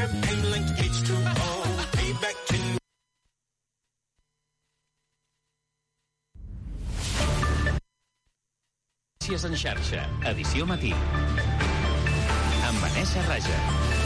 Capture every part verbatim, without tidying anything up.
propane like H two O. Payback to Notícies en xarxa, edició matí. Amb Vanessa Raja.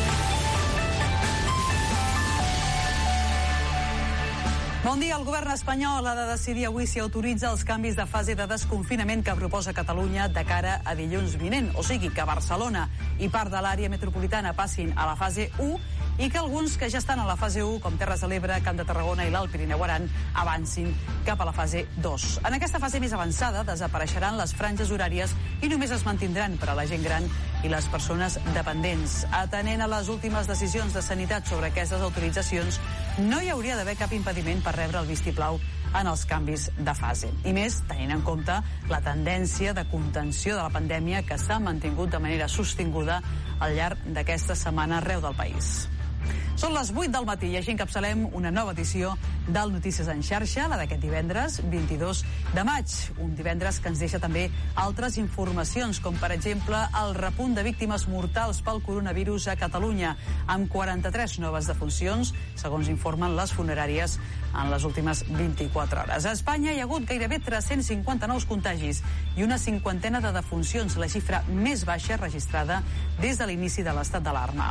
Bon dia. El govern espanyol ha de decidir avui si autoritza els canvis de fase de desconfinament que proposa Catalunya de cara a dilluns vinent. O sigui, que Barcelona i part de l'àrea metropolitana passin a la fase u i que alguns que ja estan a la fase u, com Terres de l'Ebre, Camp de Tarragona i l'Alt Pirineu Aran, avancin cap a la fase dos. En aquesta fase més avançada desapareixeran les franges horàries i només es mantindran per a la gent gran i les persones dependents. Atenent a les últimes decisions de sanitat sobre aquestes autoritzacions, no hi hauria d'haver cap impediment per rebre el vistiplau en els canvis de fase. I més, tenint en compte la tendència de contenció de la pandèmia que s'ha mantingut de manera sostinguda al llarg d'aquesta setmana arreu del país. Són les vuit del matí i així encapçalem una nova edició del Notícies en xarxa, la d'aquest divendres vint-i-dos de maig. Un divendres que ens deixa també altres informacions, com per exemple el repunt de víctimes mortals pel coronavirus a Catalunya, amb quaranta-tres noves defuncions, segons informen les funeràries en les últimes vint-i-quatre hores. A Espanya hi ha hagut gairebé tres-cents cinquanta nous contagis i una cinquantena de defuncions, la xifra més baixa registrada des de l'inici de l'estat d'alarma.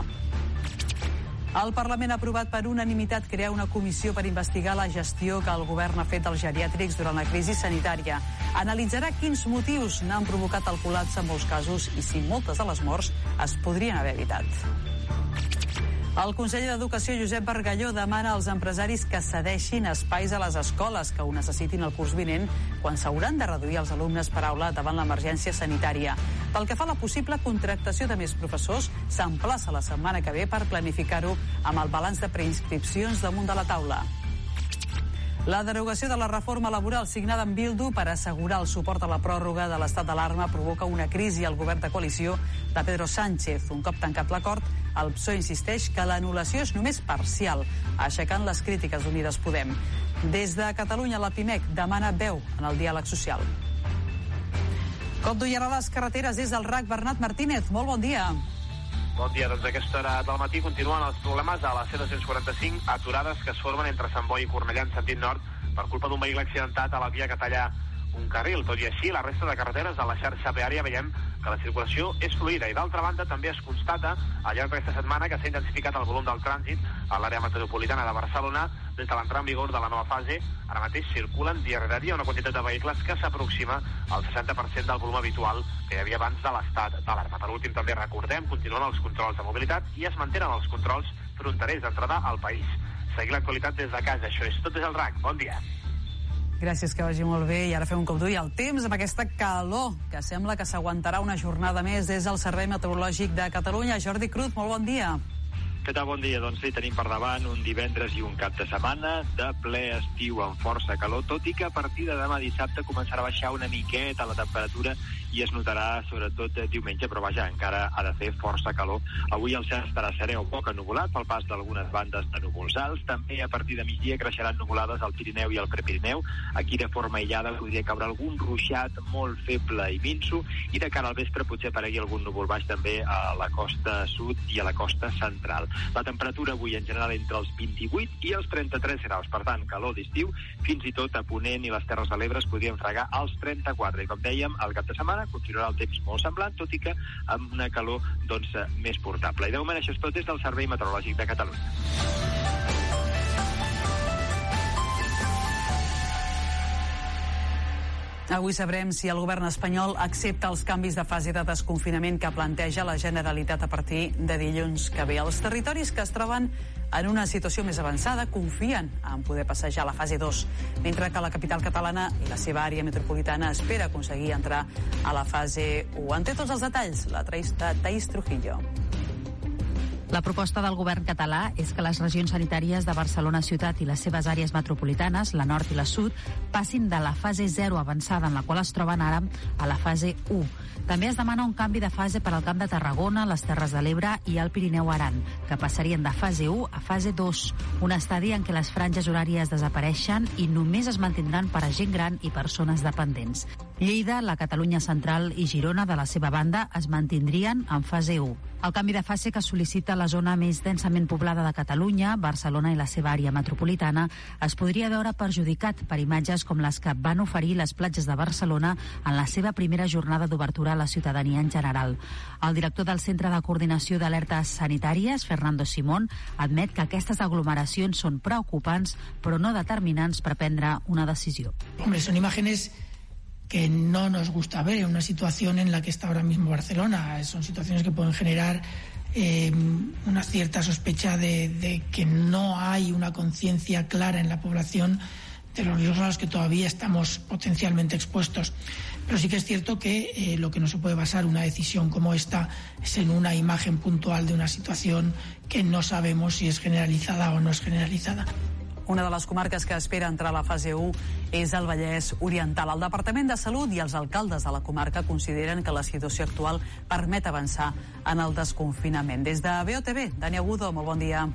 El Parlament ha aprovat per unanimitat crear una comissió per investigar la gestió que el govern ha fet dels geriàtrics durant la crisi sanitària. Analitzarà quins motius n'han provocat el col·lapse en molts casos i si moltes de les morts es podrien haver evitat. El conseller d'Educació, Josep Bargalló, demana als empresaris que cedeixin espais a les escoles que ho necessitin el curs vinent quan s'hauran de reduir els alumnes per aula davant l'emergència sanitària. Pel que fa a la possible contractació de més professors, s'emplaça la setmana que ve per planificar-ho amb el balanç de preinscripcions damunt de la taula. La derogació de la reforma laboral signada amb Bildu per assegurar el suport a la pròrroga de l'estat d'alarma provoca una crisi al govern de coalició de Pedro Sánchez. Un cop tancat l'acord, el P S O E insisteix que l'anul·lació és només parcial, aixecant les crítiques d'Unides Podem. Des de Catalunya, la Pimec demana veu en el diàleg social. Com duiran les carreteres des del R A C, Bernat Martínez, molt bon dia. Bon dia, doncs a aquesta hora del matí continuen els problemes a la C dos-cents quaranta-cinc, aturades que es formen entre Sant Boi i Cornellà en sentit nord per culpa d'un vehicle accidentat a la via que talla un carril. Tot i així, la resta de carreteres de la xarxa viària veiem que la circulació és fluida i d'altra banda també es constata al llarg d'aquesta setmana que s'ha intensificat el volum del trànsit a l'àrea metropolitana de Barcelona des de l'entrada en vigor de la nova fase. Ara mateix circulen dia rere dia una quantitat de vehicles que s'aproxima al seixanta per cent del volum habitual que hi havia abans de l'estat d'alarma. Per últim, també recordem, continuen els controls de mobilitat i es mantenen els controls fronterers d'entrada al país. Seguir l'actualitat des de casa, això és tot des del R A C. Bon dia. Gràcies, que vagi molt bé. I ara fem un cop d'ull al temps amb aquesta calor que sembla que s'aguantarà una jornada més des del Servei Meteorològic de Catalunya. Jordi Cruz, molt bon dia. Què tal? Bon dia. Doncs sí, tenim per davant un divendres i un cap de setmana de ple estiu amb força calor, tot i que a partir de demà dissabte començarà a baixar una miqueta la temperatura i es notarà sobretot diumenge, però vaja, encara ha de fer força calor. Avui el cel estarà serè o poc ennuvolat pel pas d'algunes bandes de núvols alts. També a partir de migdia creixeran nuvolades al Pirineu i al Prepirineu. Aquí de forma aïllada podria caure algun ruixat molt feble i minso i de cara al vespre potser aparegui algun núvol baix també a la costa sud i a la costa central. La temperatura avui en general entre els vint-i-vuit i els trenta-tres graus, per tant, calor d'estiu, fins i tot a Ponent i les Terres de l'Ebre es podrien fregar als trenta-quatre. I com dèiem, al cap de setmana continuarà el temps molt semblant, tot i que amb una calor doncs, més portable. I de moment això és tot des del Servei Meteorològic de Catalunya. Avui sabrem si el govern espanyol accepta els canvis de fase de desconfinament que planteja la Generalitat a partir de dilluns que ve. Els territoris que es troben en una situació més avançada confien en poder passejar a la fase dos, mentre que la capital catalana i la seva àrea metropolitana espera aconseguir entrar a la fase u. En té tots els detalls la Thaís Trujillo. La proposta del govern català és que les regions sanitàries de Barcelona Ciutat i les seves àrees metropolitanes, la nord i la sud, passin de la fase zero avançada, en la qual es troben ara, a la fase u. També es demana un canvi de fase per al Camp de Tarragona, les Terres de l'Ebre i el Pirineu Aran, que passarien de fase u a fase dos, un estadi en què les franges horàries desapareixen i només es mantindran per a gent gran i persones dependents. Lleida, la Catalunya Central i Girona, de la seva banda, es mantindrien en fase u. El canvi de fase que sol·licita la zona més densament poblada de Catalunya, Barcelona i la seva àrea metropolitana, es podria veure perjudicat per imatges com les que van oferir les platges de Barcelona en la seva primera jornada d'obertura a la ciutadania en general. El director del Centre de Coordinació d'Alertes Sanitàries, Fernando Simón, admet que aquestes aglomeracions són preocupants, però no determinants per prendre una decisió. Hombre, son imágenes que no nos gusta ver en una situación en la que está ahora mismo Barcelona. Son situaciones que pueden generar eh, una cierta sospecha de, de que no hay una conciencia clara en la población de los riesgos a los que todavía estamos potencialmente expuestos. Pero sí que es cierto que eh, lo que no se puede basar una decisión como esta es en una imagen puntual de una situación que no sabemos si es generalizada o no es generalizada. Una de les comarques que espera entrar a la fase u és el Vallès Oriental. El Departament de Salut i els alcaldes de la comarca consideren que la situació actual permet avançar en el desconfinament. Des de B O T V, Dani Agudo, molt bon dia.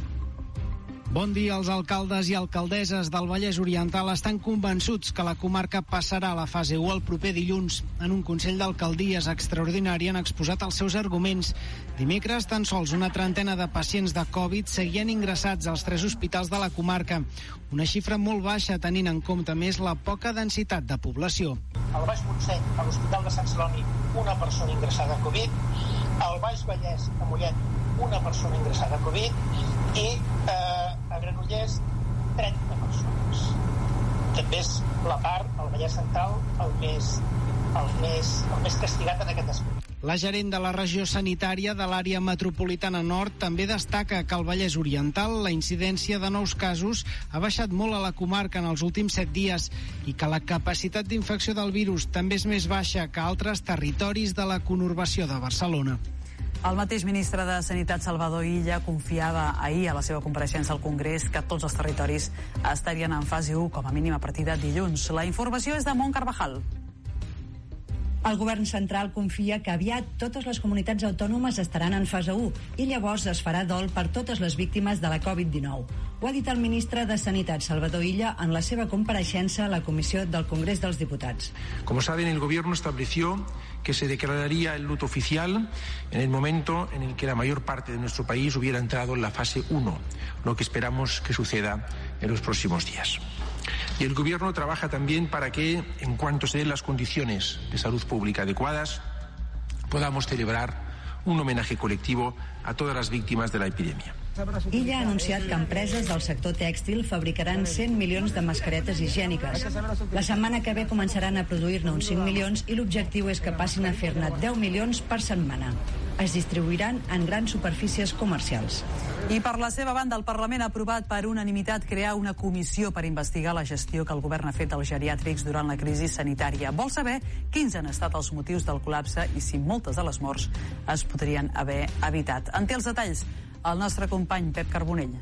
Bon dia. Els alcaldes i alcaldesses del Vallès Oriental estan convençuts que la comarca passarà a la fase u el proper dilluns. En un Consell d'Alcaldies extraordinari han exposat els seus arguments. Dimecres, tan sols una trentena de pacients de Covid seguien ingressats als tres hospitals de la comarca. Una xifra molt baixa tenint en compte més la poca densitat de població. Al Baix Montseny, a l'Hospital de Sant Celoni, una persona ingressada a Covid. Al Baix Vallès, a Mollet, una persona ingressada a Covid. I eh, a Granollers, trenta persones. També és la part, el Vallès Central, el més, el més, el més castigat en aquest aspecte. La gerent de la regió sanitària de l'àrea metropolitana nord també destaca que al Vallès Oriental la incidència de nous casos ha baixat molt a la comarca en els últims set dies i que la capacitat d'infecció del virus també és més baixa que altres territoris de la conurbació de Barcelona. El mateix ministre de Sanitat, Salvador Illa, confiava ahir a la seva compareixença al Congrés que tots els territoris estarien en fase u com a mínim a partir de dilluns. La informació és de Mont Carvajal. El govern central confia que aviat totes les comunitats autònomes estaran en fase u i llavors es farà dol per totes les víctimes de la Covid dinou. Ho ha dit el ministre de Sanitat, Salvador Illa, en la seva compareixença a la Comissió del Congrés dels Diputats. Como saben, el gobierno estableció que se declararía el luto oficial en el momento en el que la mayor parte de nuestro país hubiera entrado en la fase uno, lo que esperamos que suceda en los próximos días. Y el Gobierno trabaja también para que, en cuanto se den las condiciones de salud pública adecuadas, podamos celebrar un homenaje colectivo a todas las víctimas de la epidemia. Illa ha anunciat que empreses del sector tèxtil fabricaran cent milions de mascaretes higièniques. La setmana que ve començaran a produir-ne uns cinc milions i l'objectiu és que passin a fer-ne deu milions per setmana. Es distribuiran en grans superfícies comercials. I per la seva banda, el Parlament ha aprovat per unanimitat crear una comissió per investigar la gestió que el govern ha fet als geriàtrics durant la crisi sanitària. Vol saber quins han estat els motius del col·lapse i si moltes de les morts es podrien haver evitat. En té els detalls el nostre company Pep Carbonell.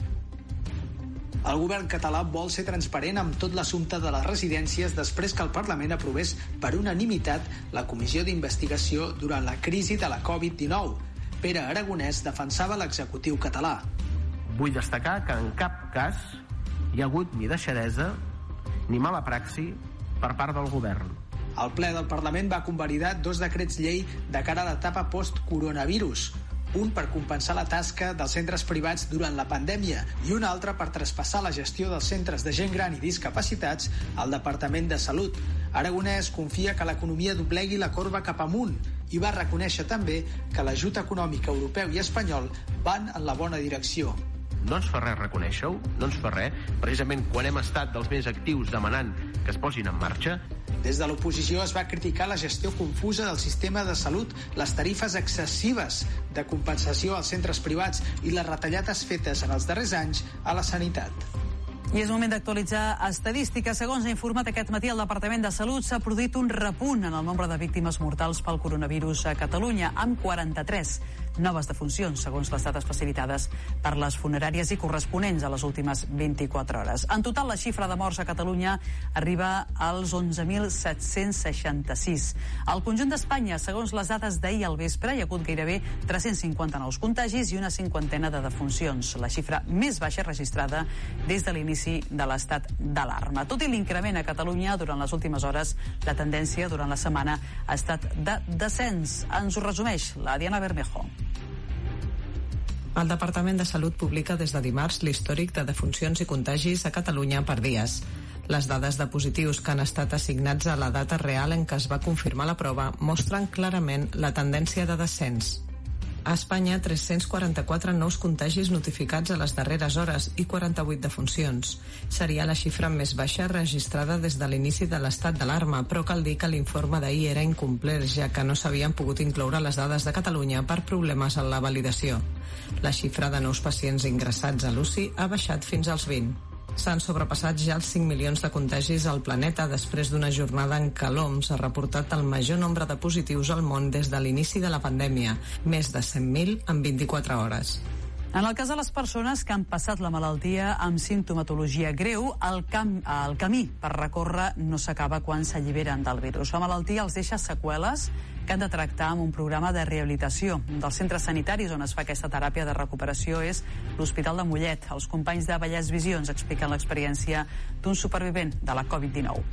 El govern català vol ser transparent amb tot l'assumpte de les residències després que el Parlament aprovés per unanimitat la comissió d'investigació durant la crisi de la Covid dinou. Pere Aragonès defensava l'executiu català. Vull destacar que en cap cas hi ha hagut ni deixadesa ni mala praxi per part del govern. El ple del Parlament va convalidar dos decrets llei de cara a l'etapa post-coronavirus. Un per compensar la tasca dels centres privats durant la pandèmia i un altre per traspassar la gestió dels centres de gent gran i discapacitats al Departament de Salut. Aragonès confia que l'economia doblegui la corba cap amunt i va reconèixer també que l'ajut econòmic europeu i espanyol van en la bona direcció. No ens fa res reconèixer-ho, no ens fa res, precisament quan hem estat dels més actius demanant que es posin en marxa. Des de l'oposició es va criticar la gestió confusa del sistema de salut, les tarifes excessives de compensació als centres privats i les retallades fetes en els darrers anys a la sanitat. I és moment d'actualitzar estadístiques. Segons ha informat aquest matí el Departament de Salut, s'ha produït un repunt en el nombre de víctimes mortals pel coronavirus a Catalunya, amb quaranta-tres noves defuncions, segons les dades facilitades per les funeràries i corresponents a les últimes vint-i-quatre hores. En total, la xifra de morts a Catalunya arriba als onze mil set-cents seixanta-sis. Al conjunt d'Espanya, segons les dades d'ahir al vespre, hi ha hagut gairebé tres-cents cinquanta nous contagis i una cinquantena de defuncions, la xifra més baixa registrada des de l'inici de l'estat d'alarma. Tot i l'increment a Catalunya durant les últimes hores, la tendència durant la setmana ha estat de descens. Ens ho resumeix la Diana Bermejo. El Departament de Salut publica des de dimarts l'històric de defuncions i contagis a Catalunya per dies. Les dades de positius que han estat assignats a la data real en què es va confirmar la prova mostren clarament la tendència de descens. A Espanya, tres-cents quaranta-quatre nous contagis notificats a les darreres hores i quaranta-vuit defuncions. Seria la xifra més baixa registrada des de l'inici de l'estat d'alarma, però cal dir que l'informe d'ahir era incomplet, ja que no s'havien pogut incloure les dades de Catalunya per problemes en la validació. La xifra de nous pacients ingressats a l'U C I ha baixat fins als vint. S'han sobrepassat ja els cinc milions de contagis al planeta després d'una jornada en què l'O M S ha reportat el major nombre de positius al món des de l'inici de la pandèmia, més de cent mil en vint-i-quatre hores. En el cas de les persones que han passat la malaltia amb simptomatologia greu, el, cam, el camí per recórrer no s'acaba quan s'alliberen del virus. La malaltia els deixa seqüeles que han de tractar amb un programa de rehabilitació. Un dels centres sanitaris on es fa aquesta teràpia de recuperació és l'Hospital de Mollet. Els companys de Vallès Visions expliquen l'experiència d'un supervivent de la covid dinou.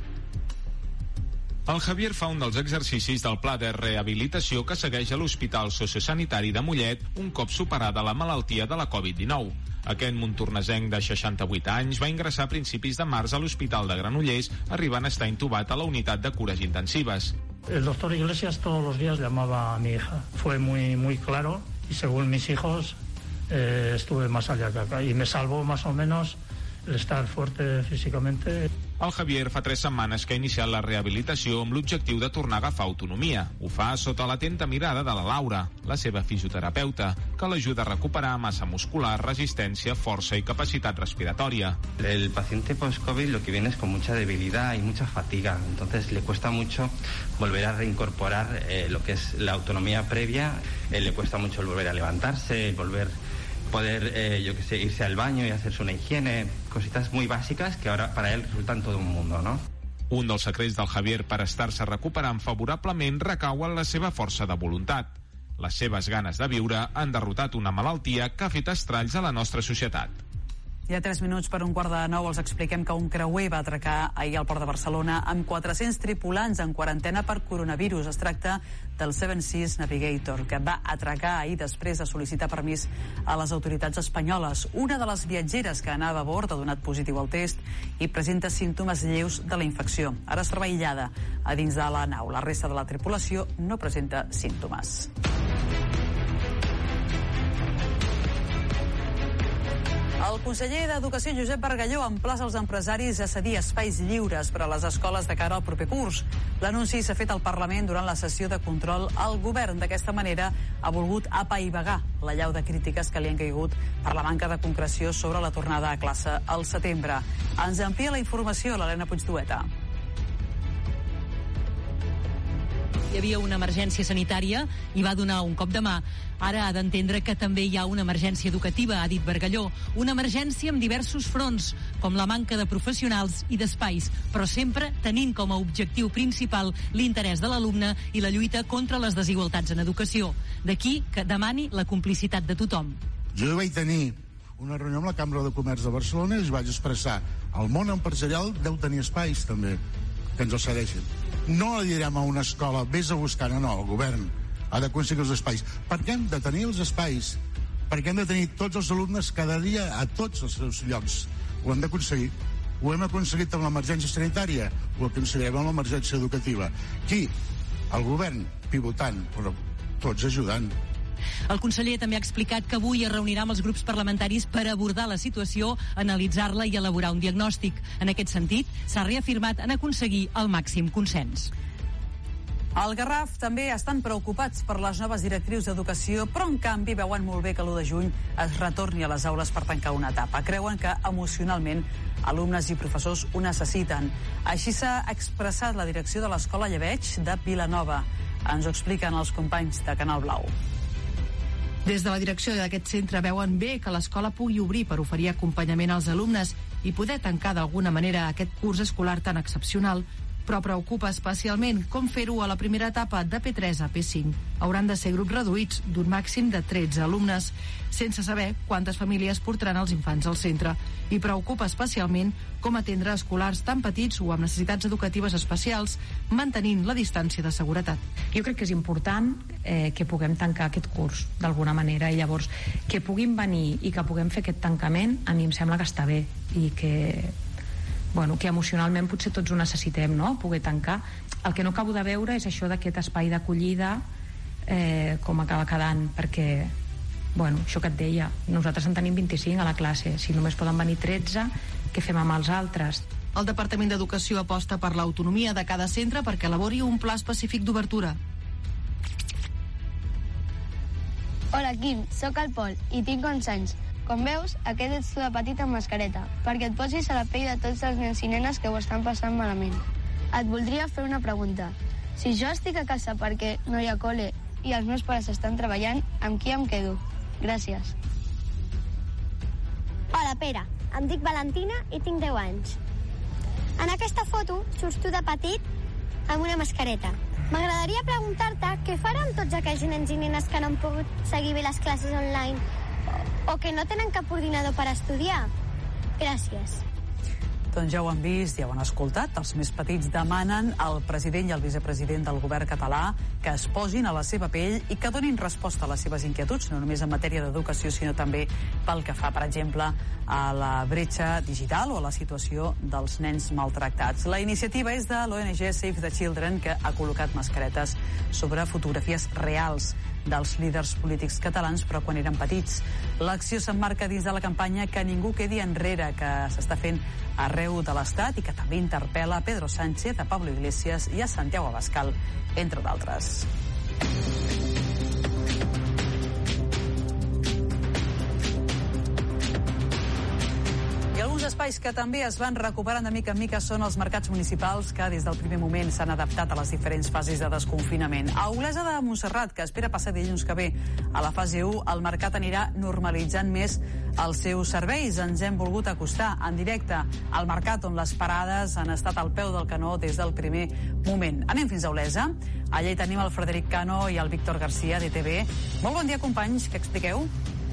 El Javier fa un dels exercicis del pla de rehabilitació que segueix a l'Hospital Sociosanitari de Mollet un cop superada la malaltia de la covid dinou. Aquest montornesenc de seixanta-vuit anys va ingressar a principis de març a l'Hospital de Granollers, arribant a estar intubat a la unitat de cures intensives. El doctor Iglesias todos los días llamaba a mi hija. Fue muy, muy claro y según mis hijos eh, estuve más allá que acá y me salvó más o menos el estar fuerte físicamente. El Javier fa tres setmanes que ha iniciat la rehabilitació amb l'objectiu de tornar a agafar autonomia. Ho fa sota l'atenta mirada de la Laura, la seva fisioterapeuta, que l'ajuda a recuperar massa muscular, resistència, força y capacitat respiratòria. El paciente post-COVID lo que viene es con mucha debilidad y mucha fatiga, entonces le cuesta mucho volver a reincorporar eh, lo que es la autonomía previa, eh, le cuesta mucho el volver a levantarse, el volver poder, eh, yo que sé, irse al baño y hacerse una higiene, cositas muy básicas que ahora para él resultan todo un mundo, ¿no? Un dels secrets del Javier per estar-se recuperant favorablement recau en la seva força de voluntat. Les seves ganes de viure han derrotat una malaltia que ha fet estralls a la nostra societat. Hi ha tres minuts per un quart de nou. Els expliquem que un creuer va atracar ahir al port de Barcelona amb quatre-cents tripulants en quarantena per coronavirus. Es tracta del Seven Seas Navigator, que va atracar ahir després de sol·licitar permís a les autoritats espanyoles. Una de les viatgeres que anava a bord ha donat positiu al test i presenta símptomes lleus de la infecció. Ara es troba aïllada a dins de la nau. La resta de la tripulació no presenta símptomes. El conseller d'Educació, Josep Bargalló, emplaça els empresaris a cedir espais lliures per a les escoles de cara al proper curs. L'anunci s'ha fet al Parlament durant la sessió de control al govern. D'aquesta manera ha volgut apaivagar la llau de crítiques que li han caigut per la manca de concreció sobre la tornada a classe al setembre. Ens amplia la informació l'Helena Puigdueta. Hi havia una emergència sanitària i va donar un cop de mà. Ara ha d'entendre que també hi ha una emergència educativa, ha dit Bargalló. Una emergència amb diversos fronts, com la manca de professionals i d'espais, però sempre tenint com a objectiu principal l'interès de l'alumne i la lluita contra les desigualtats en educació. D'aquí que demani la complicitat de tothom. Jo vaig tenir una reunió amb la Cambra de Comerç de Barcelona i es vaig expressar. El món empresarial deu tenir espais, també, que ens els cedeixin. No li direm a una escola, vés a buscar, no, no, el govern ha d'aconseguir els espais. Perquè hem de tenir els espais, perquè hem de tenir tots els alumnes cada dia a tots els seus llocs. Ho hem d'aconseguir. Ho hem aconseguit amb l'emergència sanitària, ho aconseguirem amb l'emergència educativa. Qui? El govern, pivotant, però tots ajudant. El conseller també ha explicat que avui es reunirà amb els grups parlamentaris per abordar la situació, analitzar-la i elaborar un diagnòstic. En aquest sentit, s'ha reafirmat en aconseguir el màxim consens. Al Garraf també estan preocupats per les noves directrius d'educació, però en canvi veuen molt bé que l'u de juny es retorni a les aules per tancar una etapa. Creuen que emocionalment alumnes i professors ho necessiten. Així s'ha expressat la direcció de l'Escola Llebeig de Vilanova. Ens ho expliquen els companys de Canal Blau. Des de la direcció d'aquest centre veuen bé que l'escola pugui obrir per oferir acompanyament als alumnes i poder tancar d'alguna manera aquest curs escolar tan excepcional, però preocupa especialment com fer-ho a la primera etapa de P tres a P cinc. Hauran de ser grups reduïts d'un màxim de tretze alumnes, sense saber quantes famílies portaran els infants al centre. I preocupa especialment com atendre escolars tan petits o amb necessitats educatives especials, mantenint la distància de seguretat. Jo crec que és important eh, que puguem tancar aquest curs d'alguna manera, i llavors que puguin venir i que puguem fer aquest tancament, a mi em sembla que està bé, i que, bueno, que emocionalment potser tots ho necessitem, no?, poder tancar. El que no acabo de veure és això d'aquest espai d'acollida, eh, com acaba quedant, perquè, bueno, això que et deia, nosaltres en tenim vint-i-cinc a la classe, si només poden venir tretze, què fem amb els altres? El Departament d'Educació aposta per l'autonomia de cada centre perquè elabori un pla específic d'obertura. Hola, Quim, sóc el Pol i tinc onze anys. Com veus, aquest ets tu de petit amb mascareta, perquè et posis a la pell de tots els nens i nenes que ho estan passant malament. Et voldria fer una pregunta. Si jo estic a casa perquè no hi ha col·le i els meus pares estan treballant, amb qui em quedo? Gràcies. Hola, Pere. Em dic Valentina i tinc deu anys. En aquesta foto surts tu de petit amb una mascareta. M'agradaria preguntar-te què faran tots aquells nens i nenes que no han pogut seguir bé les classes online o que no tenen cap ordinador per estudiar. Gràcies. Doncs ja ho han vist, ja ho han escoltat. Els més petits demanen al president i al vicepresident del govern català que es posin a la seva pell i que donin resposta a les seves inquietuds, no només en matèria d'educació, sinó també pel que fa, per exemple, a la bretxa digital o a la situació dels nens maltractats. La iniciativa és de l'O N G Save the Children, que ha col·locat mascaretes sobre fotografies reals dels líders polítics catalans, però quan eren petits. L'acció s'emmarca dins de la campanya Que ningú quedi enrere, que s'està fent arreu de l'Estat i que també interpel·la a Pedro Sánchez, a Pablo Iglesias i a Santiago Abascal, entre d'altres. Alguns espais que també es van recuperant de mica en mica són els mercats municipals, que des del primer moment s'han adaptat a les diferents fases de desconfinament. A Olesa de Montserrat, que espera passar dilluns que ve a la fase u, el mercat anirà normalitzant més els seus serveis. Ens hem volgut acostar en directe al mercat, on les parades han estat al peu del canó des del primer moment. Anem fins a Olesa. Allà hi tenim el Frederic Cano i el Víctor Garcia, d'E T V. Molt bon dia, companys, què expliqueu?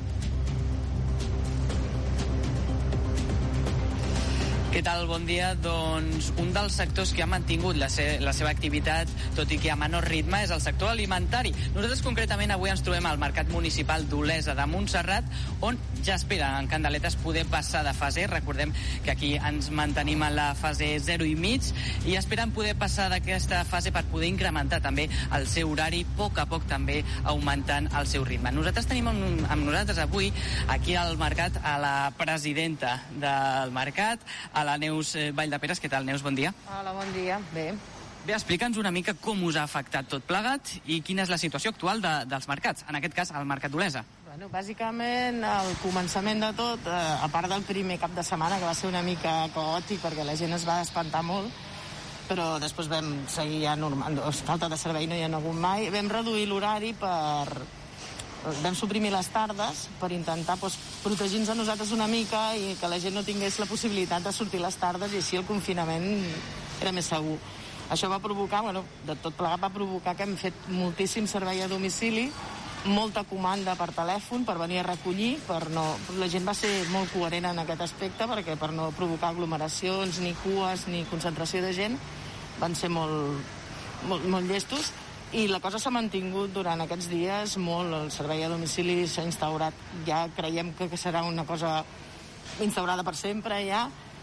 Què tal? Bon dia. Doncs un dels sectors que ha mantingut la, se la seva activitat, tot i que a menor ritme, és el sector alimentari. Nosaltres concretament avui ens trobem al Mercat Municipal d'Olesa de Montserrat, on ja esperen en candeletes poder passar de fase. Recordem que aquí ens mantenim a la fase zero i mig i esperen poder passar d'aquesta fase per poder incrementar també el seu horari, a poc a poc també augmentant el seu ritme. Nosaltres tenim amb, amb nosaltres avui aquí al mercat a la presidenta del mercat, a la Neus Valldeperes. Què tal, Neus? Bon dia. Hola, bon dia. Bé. Bé, explica'ns una mica com us ha afectat tot plegat i quina és la situació actual de, dels mercats, en aquest cas, al Mercat d'Olesa. Bueno, bàsicament, al començament de tot, eh, a part del primer cap de setmana, que va ser una mica caòtic perquè la gent es va espantar molt, però després vam seguir ja normal. Falta de servei no hi ha hagut mai. Vam reduir l'horari per... Vam suprimir les tardes per intentar doncs, protegir-nos a nosaltres una mica i que la gent no tingués la possibilitat de sortir les tardes, i així el confinament era més segur. Això va provocar, bueno, de tot plegat va provocar que hem fet moltíssim servei a domicili, molta comanda per telèfon per venir a recollir, per no... la gent va ser molt coherent en aquest aspecte, perquè per no provocar aglomeracions, ni cues, ni concentració de gent, van ser molt, molt, molt llestos. I la cosa s'ha mantingut durant aquests dies molt. El servei a domicili s'ha instaurat, ja creiem que serà una cosa instaurada per sempre ja,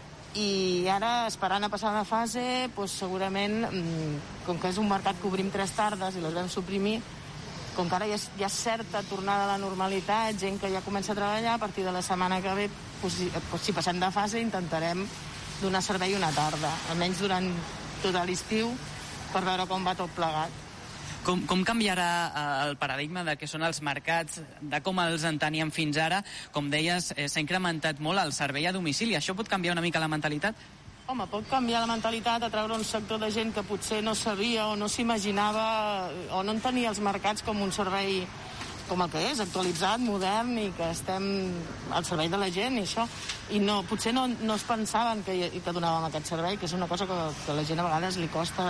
i ara esperant a passar una fase, doncs segurament, com que és un mercat que obrim tres tardes i les vam suprimir, com que ara hi ha, hi ha certa tornada a la normalitat, gent que ja comença a treballar, a partir de la setmana que ve, doncs, doncs, si passem de fase, intentarem donar servei una tarda, almenys durant tot l'estiu, per veure com va tot plegat. Com, com canviarà el paradigma de què són els mercats, de com els enteníem fins ara? Com deies, eh, s'ha incrementat molt el servei a domicili. Això pot canviar una mica la mentalitat? Home, pot canviar la mentalitat, atraure un sector de gent que potser no sabia o no s'imaginava o no entenia els mercats com un servei com el que és, actualitzat, modern, i que estem al servei de la gent, i això. I no, potser no, no es pensaven que, que donàvem aquest servei, que és una cosa que, que a la gent a vegades li costa,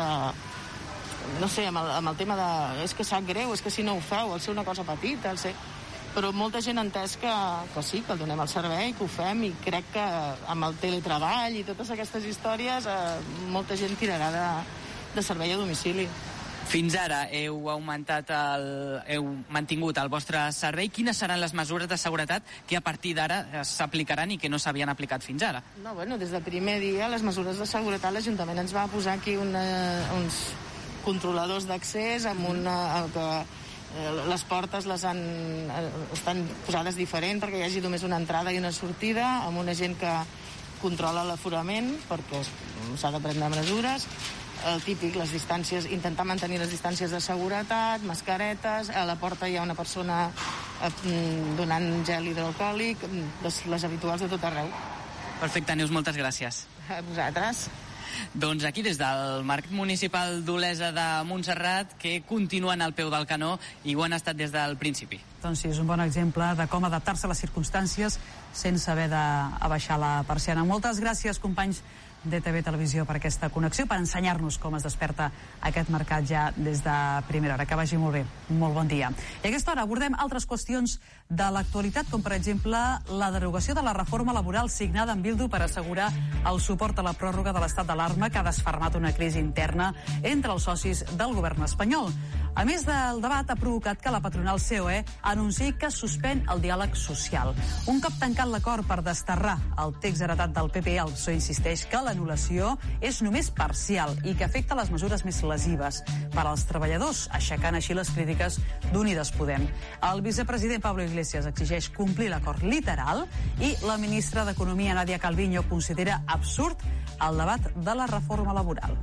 no sé, amb el, amb el tema de... És que sap greu, és que si no ho feu, el ser una cosa petita, el ser... Però molta gent ha entès que, que sí, que el donem al servei, que ho fem, i crec que amb el teletreball i totes aquestes històries eh, molta gent tirarà de, de servei a domicili. Fins ara heu augmentat el, heu mantingut el vostre servei. Quines seran les mesures de seguretat que a partir d'ara s'aplicaran i que no s'havien aplicat fins ara? No, bueno, des del primer dia les mesures de seguretat l'Ajuntament ens va posar aquí una, uns controladors d'accés amb una... que, les portes les han, estan posades diferent perquè hi hagi només una entrada i una sortida, amb una gent que controla l'aforament perquè s'ha de prendre mesures. El típic, les distàncies, intentar mantenir les distàncies de seguretat, mascaretes, a la porta hi ha una persona donant gel hidroalcohòlic, les, les habituals de tot arreu. Perfecte, Neus, moltes gràcies. A vosaltres. Doncs aquí, des del Mercat Municipal d'Olesa de Montserrat, que continuen al peu del canó i ho han estat des del principi. Doncs sí, és un bon exemple de com adaptar-se a les circumstàncies sense haver d'abaixar la persiana. Moltes gràcies, companys d'E T V Televisió, per aquesta connexió, per ensenyar-nos com es desperta aquest mercat ja des de primera hora. Que vagi molt bé. Molt bon dia. I a aquesta hora abordem altres qüestions de l'actualitat, com per exemple la derogació de la reforma laboral signada amb Bildu per assegurar el suport a la pròrroga de l'estat d'alarma que ha desfermat una crisi interna entre els socis del govern espanyol. A més del debat, ha provocat que la patronal C O E anunciï que suspèn el diàleg social. Un cop tancat l'acord per desterrar el text heretat del P P, el P S O E insisteix que l'anul·lació és només parcial i que afecta les mesures més lesives per als treballadors, aixecant així les crítiques d'Unides Podem. El vicepresident Pablo Iglesias exigeix complir l'acord literal i la ministra d'Economia, Nadia Calviño, considera absurd el debat de la reforma laboral.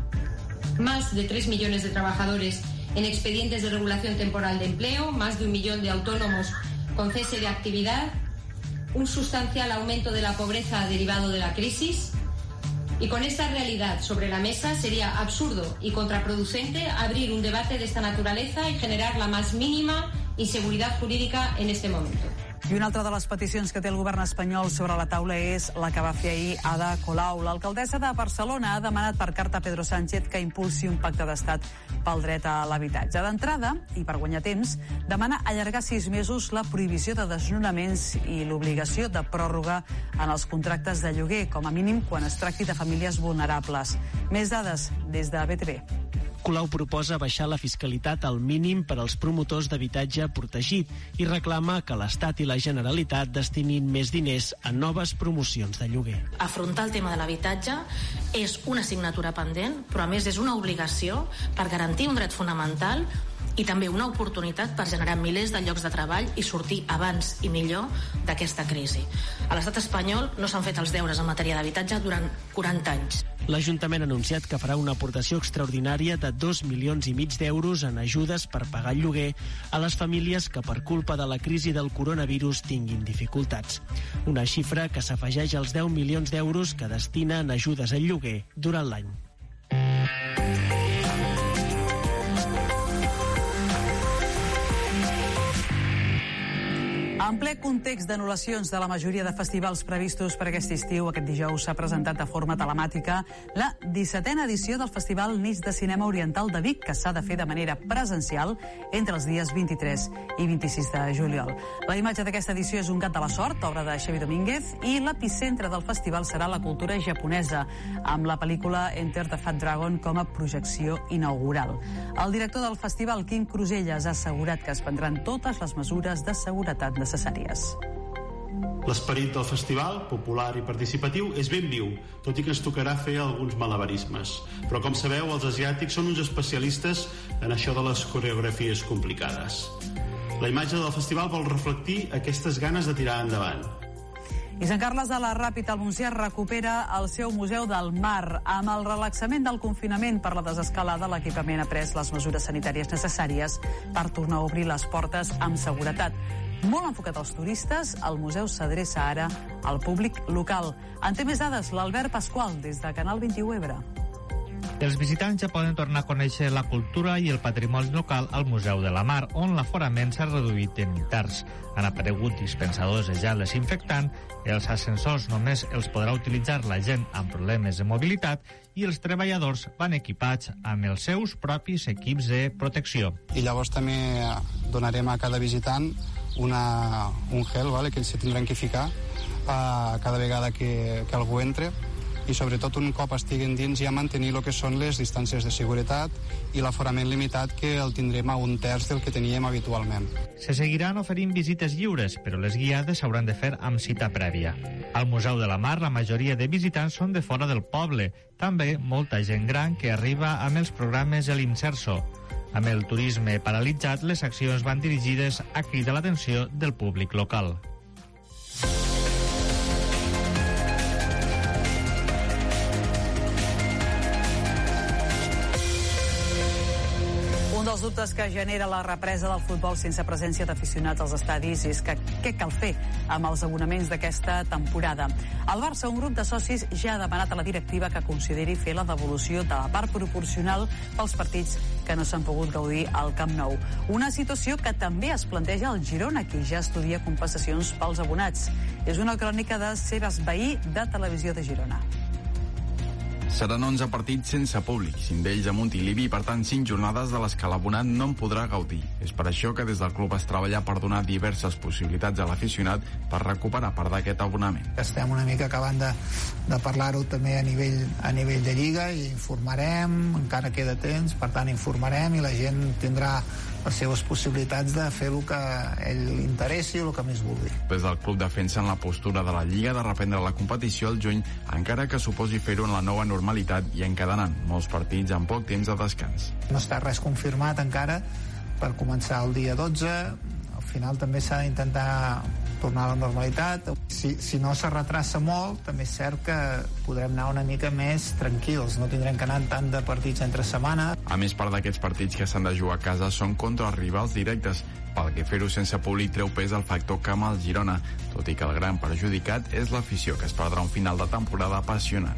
Más de tres millones de trabajadores en expedientes de regulación temporal de empleo, más de un millón de autónomos con cese de actividad, un sustancial aumento de la pobreza derivado de la crisis. Y con esta realidad sobre la mesa sería absurdo y contraproducente abrir un debate de esta naturaleza y generar la más mínima inseguridad jurídica en este momento. I una altra de les peticions que té el govern espanyol sobre la taula és la que va fer ahir Ada Colau. L'alcaldessa de Barcelona ha demanat per carta a Pedro Sánchez que impulsi un pacte d'estat pel dret a l'habitatge. D'entrada, i per guanyar temps, demana allargar sis mesos la prohibició de desnonaments i l'obligació de pròrroga en els contractes de lloguer, com a mínim quan es tracti de famílies vulnerables. Més dades des de B T V. Colau proposa baixar la fiscalitat al mínim per als promotors d'habitatge protegit i reclama que l'Estat i la Generalitat destinin més diners a noves promocions de lloguer. Afrontar el tema de l'habitatge és una assignatura pendent, però a més és una obligació per garantir un dret fonamental i també una oportunitat per generar milers de llocs de treball i sortir abans i millor d'aquesta crisi. A l'estat espanyol no s'han fet els deures en matèria d'habitatge durant quaranta anys. L'Ajuntament ha anunciat que farà una aportació extraordinària de dos milions i mig d'euros en ajudes per pagar el lloguer a les famílies que per culpa de la crisi del coronavirus tinguin dificultats. Una xifra que s'afegeix als deu milions d'euros que destina en ajudes al lloguer durant l'any. En ple context d'anul·lacions de la majoria de festivals previstos per aquest estiu, aquest dijous s'ha presentat de forma telemàtica la dissetena edició del Festival Nits de Cinema Oriental de Vic, que s'ha de fer de manera presencial entre els dies vint-i-tres i vint-i-sis de juliol. La imatge d'aquesta edició és Un gat de la sort, obra de Xavi Domínguez, i l'epicentre del festival serà la cultura japonesa, amb la pel·lícula Enter the Fat Dragon com a projecció inaugural. El director del festival, Quim Cruselles, ha assegurat que es prendran totes les mesures de seguretat necessàries. L'esperit del festival, popular i participatiu, és ben viu, tot i que ens tocarà fer alguns malabarismes. Però, com sabeu, els asiàtics són uns especialistes en això de les coreografies complicades. La imatge del festival vol reflectir aquestes ganes de tirar endavant. I Sant Carles de la Ràpita, al Montsià, recupera el seu Museu del Mar. Amb el relaxament del confinament per la desescalada, l'equipament ha pres les mesures sanitàries necessàries per tornar a obrir les portes amb seguretat. Molt enfocat als turistes, el museu s'adreça ara al públic local. En té més dades l'Albert Pasqual, des de Canal vint-i-u Ebre. Els visitants ja poden tornar a conèixer la cultura i el patrimoni local al Museu de la Mar, on l'aforament s'ha reduït en un terç. Han aparegut dispensadors de gel desinfectant, els ascensors només els podrà utilitzar la gent amb problemes de mobilitat i els treballadors van equipats amb els seus propis equips de protecció. I llavors també donarem a cada visitant una, un gel, vale, que ells se tindran que ficar uh, cada vegada que, que algú entre, i sobretot un cop estiguen dins ja mantenir el que són les distàncies de seguretat i l'aforament limitat, que el tindrem a un terç del que teníem habitualment. Se seguiran oferint visites lliures, però les guiades s'hauran de fer amb cita prèvia. Al Museu de la Mar, la majoria de visitants són de fora del poble, també molta gent gran que arriba amb els programes de l'Inserso. Amb el turisme paralitzat, les accions van dirigides a cridar l'atenció del públic local. Un dels dubtes que genera la represa del futbol sense presència d'aficionats als estadis és que què cal fer amb els abonaments d'aquesta temporada. El Barça, un grup de socis, ja ha demanat a la directiva que consideri fer la devolució de la part proporcional pels partits que no s'han pogut gaudir al Camp Nou. Una situació que també es planteja al Girona, que ja estudia compensacions pels abonats. És una crònica de Sebas Bahí, de Televisió de Girona. Seran onze partits sense públic, cinc d'ells a Montilivi, i per tant cinc jornades de les que l'abonat no en podrà gaudir. És per això que des del club es treballa per donar diverses possibilitats a l'aficionat per recuperar part d'aquest abonament. Estem una mica acabant de, de parlar-ho també a nivell, a nivell de Lliga, i informarem, encara queda temps, per tant informarem i la gent tindrà les seves possibilitats de fer el que a ell li interessi o el que més vulgui. Des del club defensen la postura de la Lliga de reprendre la competició al juny, encara que suposi fer-ho en la nova normalitat i encadenant molts partits amb poc temps de descans. No està res confirmat encara per començar el dia dotze. Al final també s'ha d'intentar tornar a la normalitat. Si, si no se retrassa molt, també és cert que podrem anar una mica més tranquils, no tindrem que anar tant de partits entre setmana. A més, part d'aquests partits que s'han de jugar a casa són contra els rivals directes, pel que fer-ho sense públic treu pes el factor camp al Girona, tot i que el gran perjudicat és l'afició, que es perdrà un final de temporada apassionant.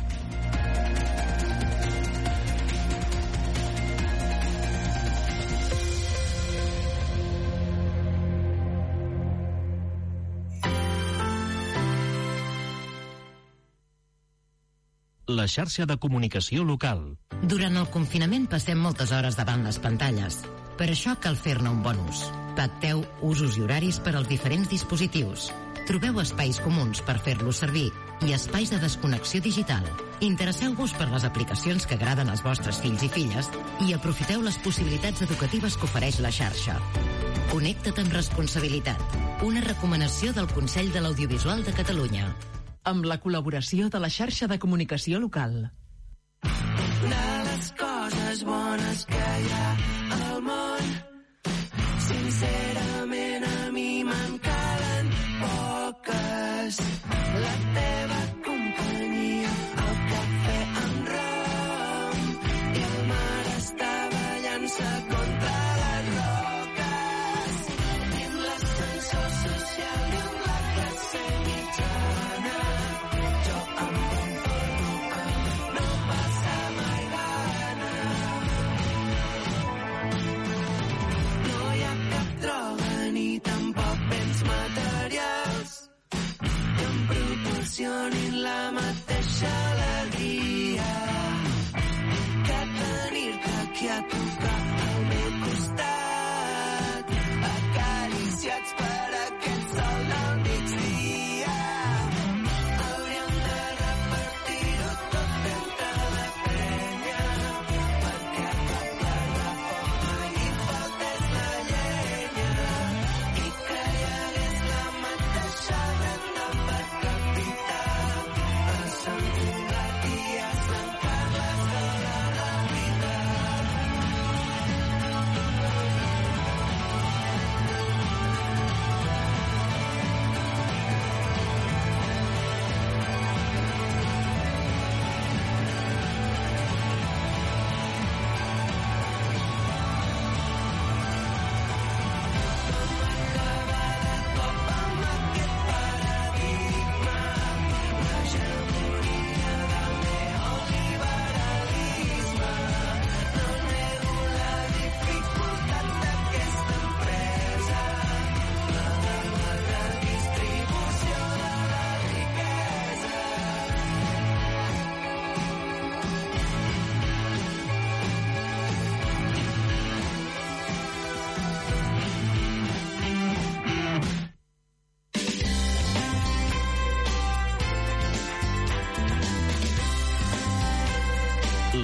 La xarxa de comunicació local. Durant el confinament passem moltes hores davant les pantalles. Per això cal fer-ne un bon ús. Pacteu usos i horaris per als diferents dispositius. Trobeu espais comuns per fer-los servir i espais de desconnexió digital. Interesseu-vos per les aplicacions que agraden als vostres fills i filles i aprofiteu les possibilitats educatives que ofereix la xarxa. Connecta't amb responsabilitat. Una recomanació del Consell de l'Audiovisual de Catalunya. Amb la col·laboració de la xarxa de comunicació local. De les coses bones que hi ha al món, sincerament a mi me'n calen poques. La teva companyia, el cafè amb rom i el mar està ballant-se contra les roques. Tenim l'ascensor social i amb la classe mitjana. Proporcionin la mateixa alegria que tenir-te aquí a tocar al meu costat, acariciats per aquest sol del migdia. Hauríem de repartir-ho tot entre la penya, perquè per la fama hi faltés la llenya i que hi hagués la mateixa renda per capital. A Sant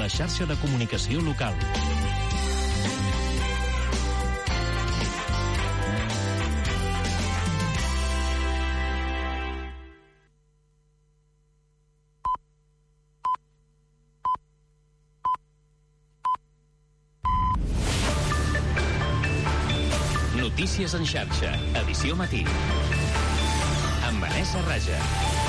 la xarxa de comunicació local. Notícies en xarxa, edició matí. Amb Vanessa Raja.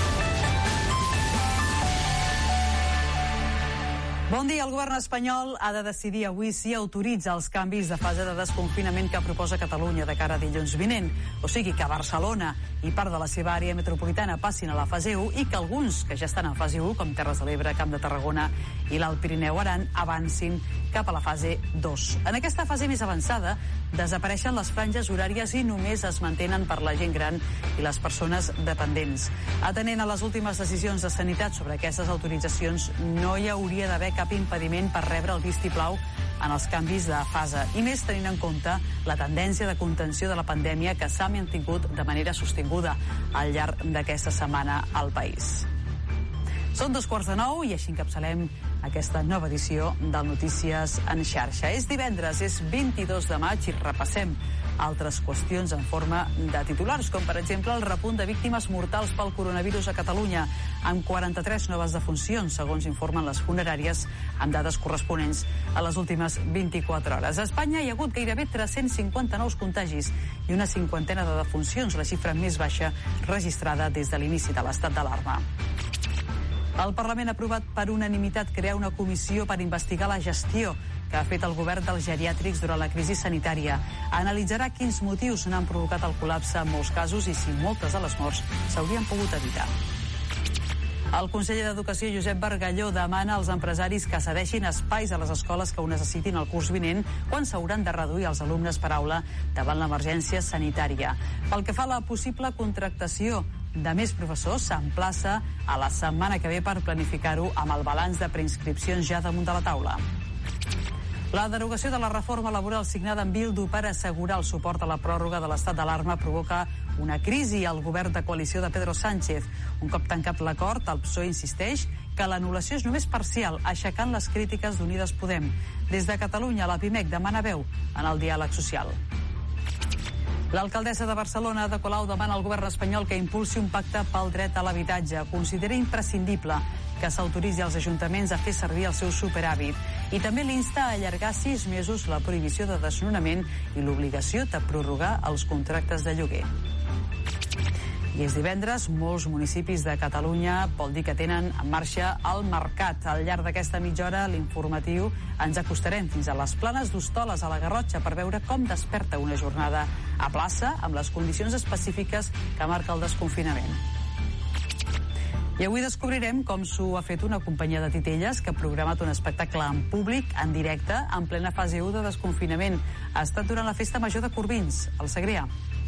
Bon dia. El govern espanyol ha de decidir avui si autoritza els canvis de fase de desconfinament que proposa Catalunya de cara a dilluns vinent. O sigui que Barcelona i part de la seva àrea metropolitana passin a la fase u i que alguns que ja estan en fase u, com Terres de l'Ebre, Camp de Tarragona i l'Alt Pirineu Aran, avancin cap a la fase dos. En aquesta fase més avançada desapareixen les franges horàries i només es mantenen per la gent gran i les persones dependents. Atenent a les últimes decisions de sanitat sobre aquestes autoritzacions, no hi hauria d'haver cap impediment per rebre el vistiplau en els canvis de fase, i més tenint en compte la tendència de contenció de la pandèmia que s'ha mantingut de manera sostinguda al llarg d'aquesta setmana al país. Són dos quarts de nou i així encapçalem aquesta nova edició del Notícies en xarxa. És divendres, és vint-i-dos de maig i repassem altres qüestions en forma de titulars, com per exemple el repunt de víctimes mortals pel coronavirus a Catalunya, amb quaranta-tres noves defuncions, segons informen les funeràries, amb dades corresponents a les últimes vint-i-quatre hores. A Espanya hi ha hagut gairebé tres-cents cinquanta nous contagis i una cinquantena de defuncions, la xifra més baixa registrada des de l'inici de l'estat d'alarma. El Parlament ha aprovat per unanimitat crear una comissió per investigar la gestió que ha fet el govern dels geriàtrics durant la crisi sanitària. Analitzarà quins motius n'han provocat el col·lapse en molts casos i si moltes de les morts s'haurien pogut evitar. El conseller d'Educació, Josep Bargalló, demana als empresaris que cedeixin espais a les escoles que ho necessitin el curs vinent quan s'hauran de reduir els alumnes per aula davant l'emergència sanitària. Pel que fa a la possible contractació de més professors, s'emplaça a la setmana que ve per planificar-ho amb el balanç de preinscripcions ja damunt de la taula. La derogació de la reforma laboral signada amb Bildu per assegurar el suport a la pròrroga de l'estat d'alarma provoca una crisi al govern de coalició de Pedro Sánchez. Un cop tancat l'acord, el P S O E insisteix que l'anul·lació és només parcial, aixecant les crítiques d'Unides Podem. Des de Catalunya, la Pimec demana veu en el diàleg social. L'alcaldessa de Barcelona, Ada Colau, demana al govern espanyol que impulsi un pacte pel dret a l'habitatge. Considera imprescindible que s'autoritzi als ajuntaments a fer servir el seu superàvit. I també l'insta a allargar sis mesos la prohibició de desnonament i l'obligació de prorrogar els contractes de lloguer. I és divendres, molts municipis de Catalunya vol dir que tenen en marxa el mercat. Al llarg d'aquesta mitja hora, l'informatiu, ens acostarem fins a les Planes d'Hostoles, a la Garrotxa, per veure com desperta una jornada a plaça amb les condicions específiques que marca el desconfinament. I avui descobrirem com s'ho ha fet una companyia de titelles que ha programat un espectacle en públic, en directe, en plena fase u de desconfinament. Ha estat durant la festa major de Corbins, al Segrià.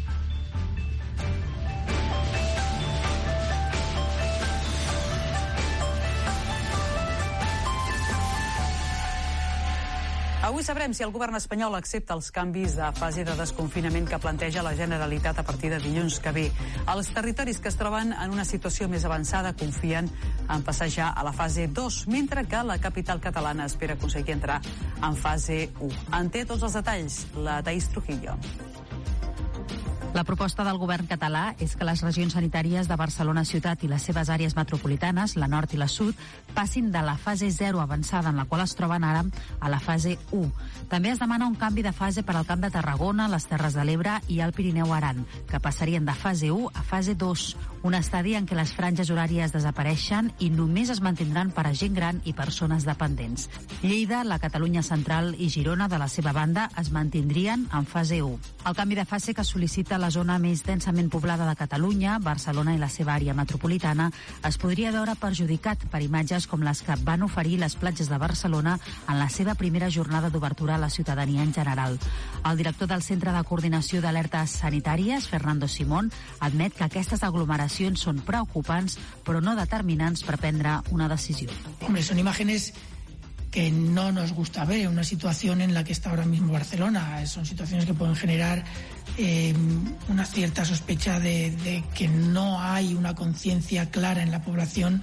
Avui sabrem si el govern espanyol accepta els canvis de fase de desconfinament que planteja la Generalitat a partir de dilluns que ve. Els territoris que es troben en una situació més avançada confien en passar ja a la fase dos, mentre que la capital catalana espera aconseguir entrar en fase u. En té tots els detalls la Thaís Trujillo. La proposta del govern català és que les regions sanitàries de Barcelona ciutat i les seves àrees metropolitanes, la nord i la sud, passin de la fase zero avançada en la qual es troben ara a la fase u. També es demana un canvi de fase per al Camp de Tarragona, les Terres de l'Ebre i el Pirineu Aran, que passarien de fase u a fase dos, un estadi en què les franges horàries desapareixen i només es mantindran per a gent gran i persones dependents. Lleida, la Catalunya central i Girona, de la seva banda, es mantindrien en fase u. El canvi de fase que sol·licita la zona més densament poblada de Catalunya, Barcelona i la seva àrea metropolitana, es podria veure perjudicat per imatges com les que van oferir les platges de Barcelona en la seva primera jornada d'obertura a la ciutadania en general. El director del Centre de Coordinació d'Alertes Sanitàries, Fernando Simón, admet que aquestes aglomeracions són preocupants, però no determinants per prendre una decisió. Hombre, son imágenes que no nos gusta ver, una situación en la que está ahora mismo Barcelona. Son situaciones que pueden generar eh, una cierta sospecha de, de que no hay una conciencia clara en la población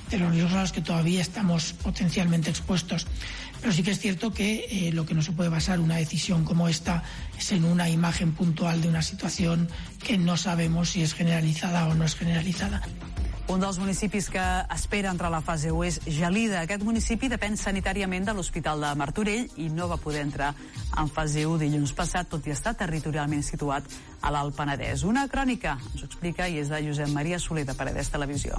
de los riesgos a los que todavía estamos potencialmente expuestos. Pero sí que es cierto que eh, lo que no se puede basar una decisión como esta es en una imagen puntual de una situación que no sabemos si es generalizada o no es generalizada. Un dels municipis que espera entrar a la fase u és Gelida. Aquest municipi depèn sanitàriament de l'Hospital de Martorell i no va poder entrar en fase u dilluns passat, tot i estar territorialment situat a l'Alt Penedès. Una crònica, ens ho explica, i és de Josep Maria Soler, de Paredes Televisió.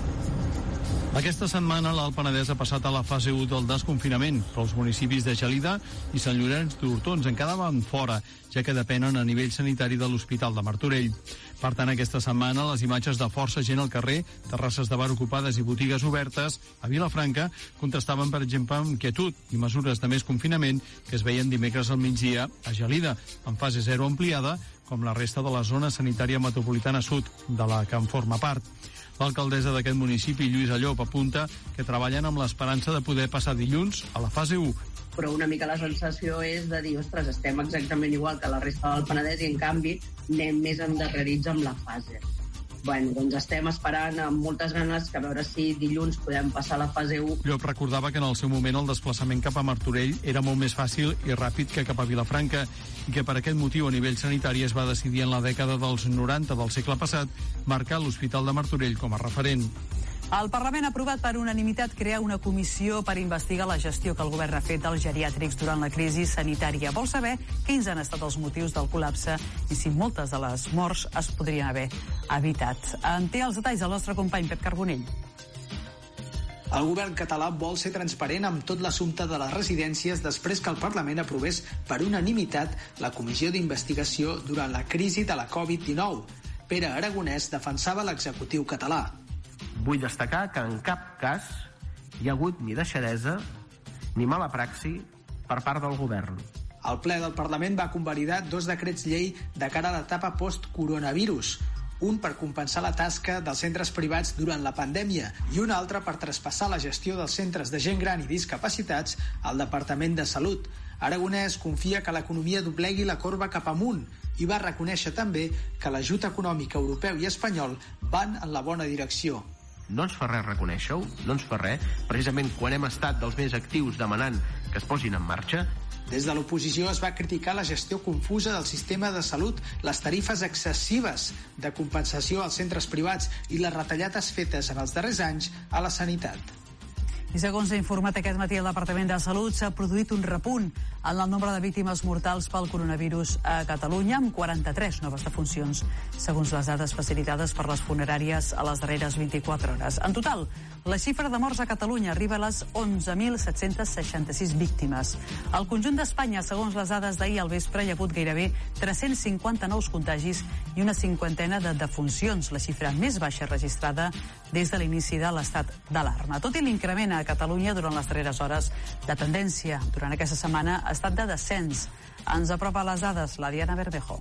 Aquesta setmana l'Alt Penedès ha passat a la fase u del desconfinament, però els municipis de Gelida i Sant Llorenç d'Hortons en quedaven fora, ja que depenen a nivell sanitari de l'Hospital de Martorell. Per tant, aquesta setmana les imatges de força gent al carrer, terrasses de bar ocupades i botigues obertes a Vilafranca contrastaven, per exemple, amb quietud i mesures de més confinament que es veien dimecres al migdia a Gelida, en fase zero ampliada, com la resta de la zona sanitària metropolitana sud, de la que en forma part. L'alcaldessa d'aquest municipi, Lluïsa Llop, apunta que treballen amb l'esperança de poder passar dilluns a la fase u. Però una mica la sensació és de dir, ostres, estem exactament igual que la resta del Penedès i en canvi anem més endarrerits amb la fase. Bueno, doncs estem esperant amb moltes ganes que a veure si dilluns podem passar a la fase u. Llop recordava que en el seu moment el desplaçament cap a Martorell era molt més fàcil i ràpid que cap a Vilafranca i que per aquest motiu a nivell sanitari es va decidir en la dècada dels noranta del segle passat marcar l'Hospital de Martorell com a referent. El Parlament ha aprovat per unanimitat crear una comissió per investigar la gestió que el govern ha fet dels geriàtrics durant la crisi sanitària. Vol saber quins han estat els motius del col·lapse i si moltes de les morts es podrien haver evitat. En té els detalls el nostre company Pep Carbonell. El govern català vol ser transparent amb tot l'assumpte de les residències després que el Parlament aprovés per unanimitat la comissió d'investigació durant la crisi de la covid dinou. Pere Aragonès defensava l'executiu català. Vull destacar que en cap cas hi ha hagut ni deixadesa ni mala praxi per part del govern. El ple del Parlament va convalidar dos decrets llei de cara a l'etapa post-coronavirus. Un per compensar la tasca dels centres privats durant la pandèmia i un altre per traspassar la gestió dels centres de gent gran i discapacitats al Departament de Salut. Aragonès confia que l'economia doblegui la corba cap amunt i va reconèixer també que l'ajut econòmic europeu i espanyol van en la bona direcció. No ens fa res reconèixer-ho, no ens fa res, precisament quan hem estat dels més actius demanant que es posin en marxa. Des de l'oposició es va criticar la gestió confusa del sistema de salut, les tarifes excessives de compensació als centres privats i les retallades fetes en els darrers anys a la sanitat. I segons s'ha informat aquest matí el Departament de Salut, s'ha produït un repunt en el nombre de víctimes mortals pel coronavirus a Catalunya, amb quaranta-tres noves defuncions, segons les dades facilitades per les funeràries a les darreres vint-i-quatre hores. En total, la xifra de morts a Catalunya arriba a les onze mil set-cents seixanta-sis víctimes. Al conjunt d'Espanya, segons les dades d'ahir al vespre, hi ha hagut gairebé tres-cents cinquanta nous contagis i una cinquantena de defuncions, la xifra més baixa registrada des de l'inici de l'estat d'alarma. Tot i l'increment a Catalunya durant les darreres hores, la tendència durant aquesta setmana ha estat de descens. Ens apropa les dades la Diana Verdejo.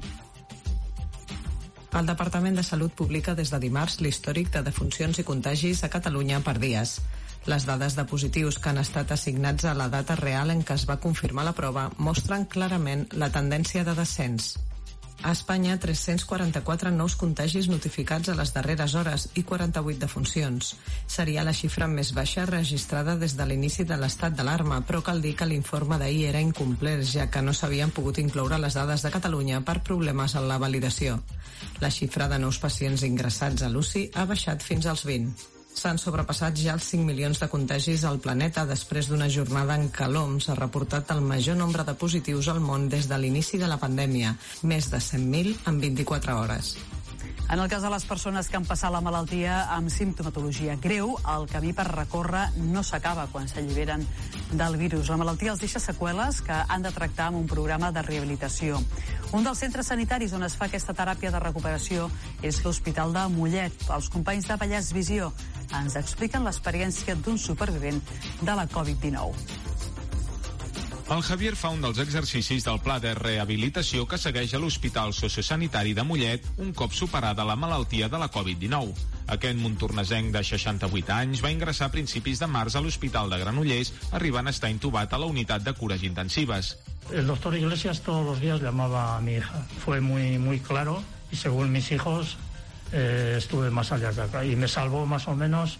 El Departament de Salut publica des de dimarts l'històric de defuncions i contagis a Catalunya per dies. Les dades de positius que han estat assignats a la data real en què es va confirmar la prova mostren clarament la tendència de descens. A Espanya, tres-cents quaranta-quatre nous contagis notificats a les darreres hores i quaranta-vuit defuncions. Seria la xifra més baixa registrada des de l'inici de l'estat d'alarma, però cal dir que l'informe d'ahir era incomplet, ja que no s'havien pogut incloure les dades de Catalunya per problemes en la validació. La xifra de nous pacients ingressats a l'U C I ha baixat fins als vint. S'han sobrepassat ja els cinc milions de contagis al planeta després d'una jornada en què l'O M S ha reportat el major nombre de positius al món des de l'inici de la pandèmia, més de cent mil en vint-i-quatre hores. En el cas de les persones que han passat la malaltia amb simptomatologia greu, el camí per recórrer no s'acaba quan s'alliberen del virus. La malaltia els deixa seqüeles que han de tractar amb un programa de rehabilitació. Un dels centres sanitaris on es fa aquesta teràpia de recuperació és l'Hospital de Mollet. Els companys de Vallès Visió ens expliquen l'experiència d'un supervivent de la covid dinou. El Javier fa un dels exercicis del pla de rehabilitació que segueix a l'Hospital Sociosanitari de Mollet un cop superada la malaltia de la covid dinou. Aquest montornesenc de seixanta-vuit anys va ingressar a principis de març a l'Hospital de Granollers, arribant a estar intubat a la unitat de cures intensives. El doctor Iglesias todos los días llamaba a mi hija. Fue muy, muy claro y según mis hijos eh, estuve más allá de acá y me salvó más o menos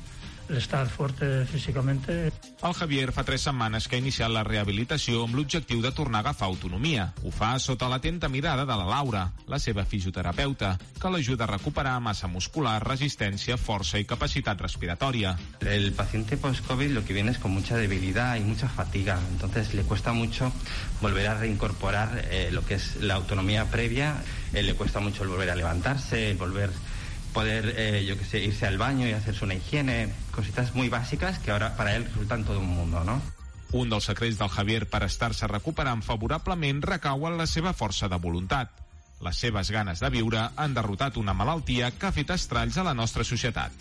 estar fuerte físicamente. El Javier fa tres setmanes que ha iniciat la rehabilitació amb l'objectiu de tornar a agafar autonomia. Ho fa sota l'atenta mirada de la Laura, la seva fisioterapeuta, que l'ajuda a recuperar massa muscular, resistència, força y capacidad respiratoria. El paciente post-COVID lo que viene es con mucha debilidad y mucha fatiga, entonces le cuesta mucho volver a reincorporar eh, lo que es la autonomía previa, eh, le cuesta mucho el volver a levantarse, el volver poder, eh, yo que sé, irse al baño y hacerse una higiene, cositas muy básicas que ahora para él resultan todo un mundo, ¿no? Un dels secrets del Javier per estar-se recuperant favorablement recau en la seva força de voluntat. Les seves ganes de viure han derrotat una malaltia que ha fet estralls a la nostra societat.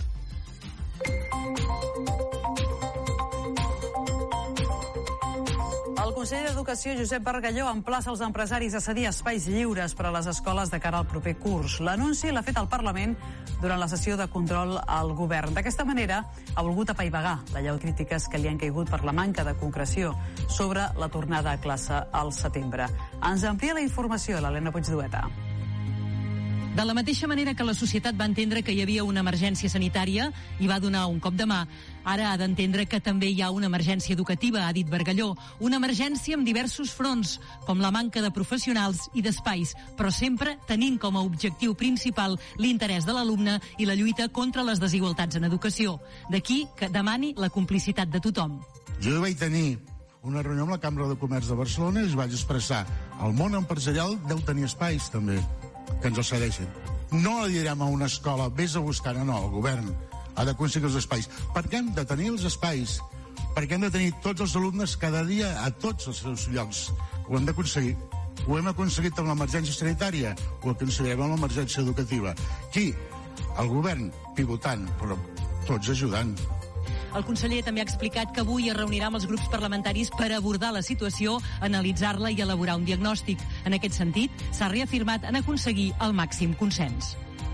El conseller d'Educació, Josep Bargalló, emplaça els empresaris a cedir espais lliures per a les escoles de cara al proper curs. L'anunci l'ha fet al Parlament durant la sessió de control al govern. D'aquesta manera, ha volgut apaivagar la llau de crítiques que li han caigut per la manca de concreció sobre la tornada a classe al setembre. Ens amplia la informació l'Helena Puigdueta. De la mateixa manera que la societat va entendre que hi havia una emergència sanitària i va donar un cop de mà, ara ha d'entendre que també hi ha una emergència educativa, ha dit Bargalló. Una emergència amb diversos fronts, com la manca de professionals i d'espais, però sempre tenint com a objectiu principal l'interès de l'alumne i la lluita contra les desigualtats en educació. D'aquí que demani la complicitat de tothom. Jo vaig tenir una reunió amb la Cambra de Comerç de Barcelona i es vaig expressar. El món empresarial deu tenir espais, també, que ens els cedeixen. No li direm a una escola, vés a buscar, no, no, el govern ha d'aconseguir els espais. Perquè hem de tenir els espais, perquè hem de tenir tots els alumnes cada dia a tots els seus llocs. Ho hem d'aconseguir. Ho hem aconseguit amb l'emergència sanitària, ho aconseguirem amb l'emergència educativa. Qui? El govern, pivotant, però tots ajudant. El conseller també ha explicat que avui es reunirà amb els grups parlamentaris per abordar la situació, analitzar-la i elaborar un diagnòstic. En aquest sentit, s'ha reafirmat en aconseguir el màxim consens.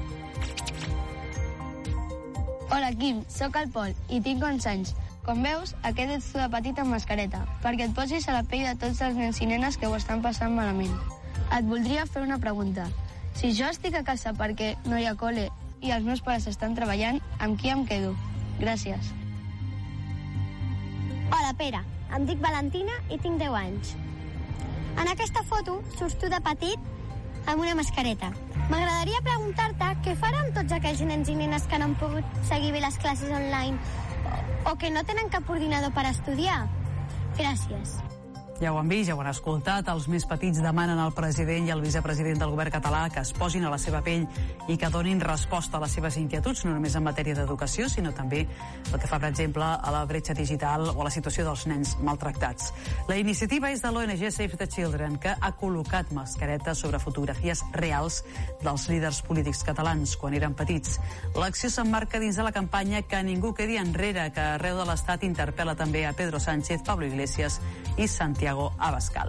Hola, Quim, sóc el Pol i tinc onze anys. Com veus, aquest ets tu de petit amb mascareta, perquè et posis a la pell de tots els nens i nenes que ho estan passant malament. Et voldria fer una pregunta. Si jo estic a casa perquè no hi ha col·le i els meus pares estan treballant, amb qui em quedo? Gràcies. Hola, Pere. Em dic Valentina i tinc deu anys. En aquesta foto surts tu de petit amb una mascareta. M'agradaria preguntar-te què farà amb tots aquells nens i nenes que no han pogut seguir bé les classes online o que no tenen cap ordinador per estudiar. Gràcies. Ja ho han vist, ja ho han escoltat. Els més petits demanen al president i al vicepresident del govern català que es posin a la seva pell i que donin resposta a les seves inquietuds, no només en matèria d'educació, sinó també el que fa, per exemple, a la bretxa digital o a la situació dels nens maltractats. La iniciativa és de l'O N G Save the Children, que ha col·locat mascaretes sobre fotografies reals dels líders polítics catalans quan eren petits. L'acció s'emmarca dins de la campanya Que ningú quedi enrere, que arreu de l'Estat interpel·la també a Pedro Sánchez, Pablo Iglesias i Santiago Abascal.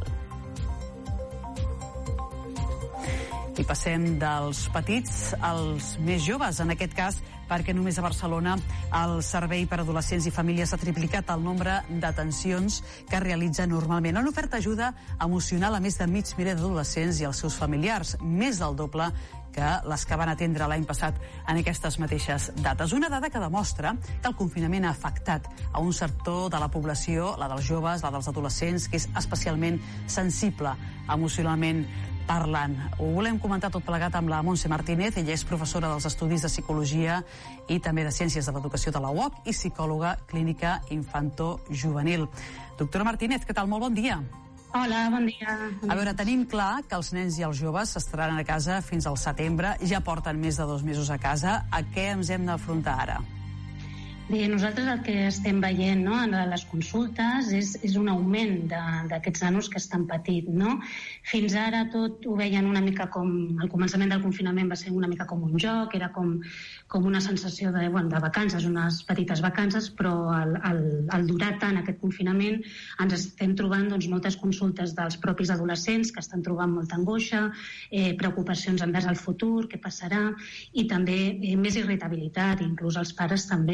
I passem dels petits als més joves, en aquest cas perquè només a Barcelona el Servei per a Adolescents i Famílies ha triplicat el nombre d'atencions que realitza normalment. Han ofert ajuda emocional a més de mig miler d'adolescents i els seus familiars, més del doble que les que van atendre l'any passat en aquestes mateixes dates. Una dada que demostra que el confinament ha afectat a un sector de la població, la dels joves, la dels adolescents, que és especialment sensible emocionalment parlant. Ho volem comentar tot plegat amb la Montse Martínez. Ella és professora dels Estudis de Psicologia i també de Ciències de l'Educació de la U O C i psicòloga clínica infanto-juvenil. Doctora Martínez, què tal? Molt bon dia. Hola, bon dia. A veure, tenim clar que els nens i els joves estaran a casa fins al setembre, ja porten més de dos mesos a casa. A què ens hem d'afrontar ara? Bé, nosaltres el que estem veient, no, en les consultes és, és un augment d'aquests nanos que estan patint, no? Fins ara tot ho veien una mica com... Al començament del confinament va ser una mica com un joc, era com, com una sensació de, bueno, de vacances, unes petites vacances, però al, al, al durar tant aquest confinament ens estem trobant doncs, moltes consultes dels propis adolescents que estan trobant molta angoixa, eh, preocupacions envers el futur, què passarà, i també eh, més irritabilitat, inclús els pares també, no?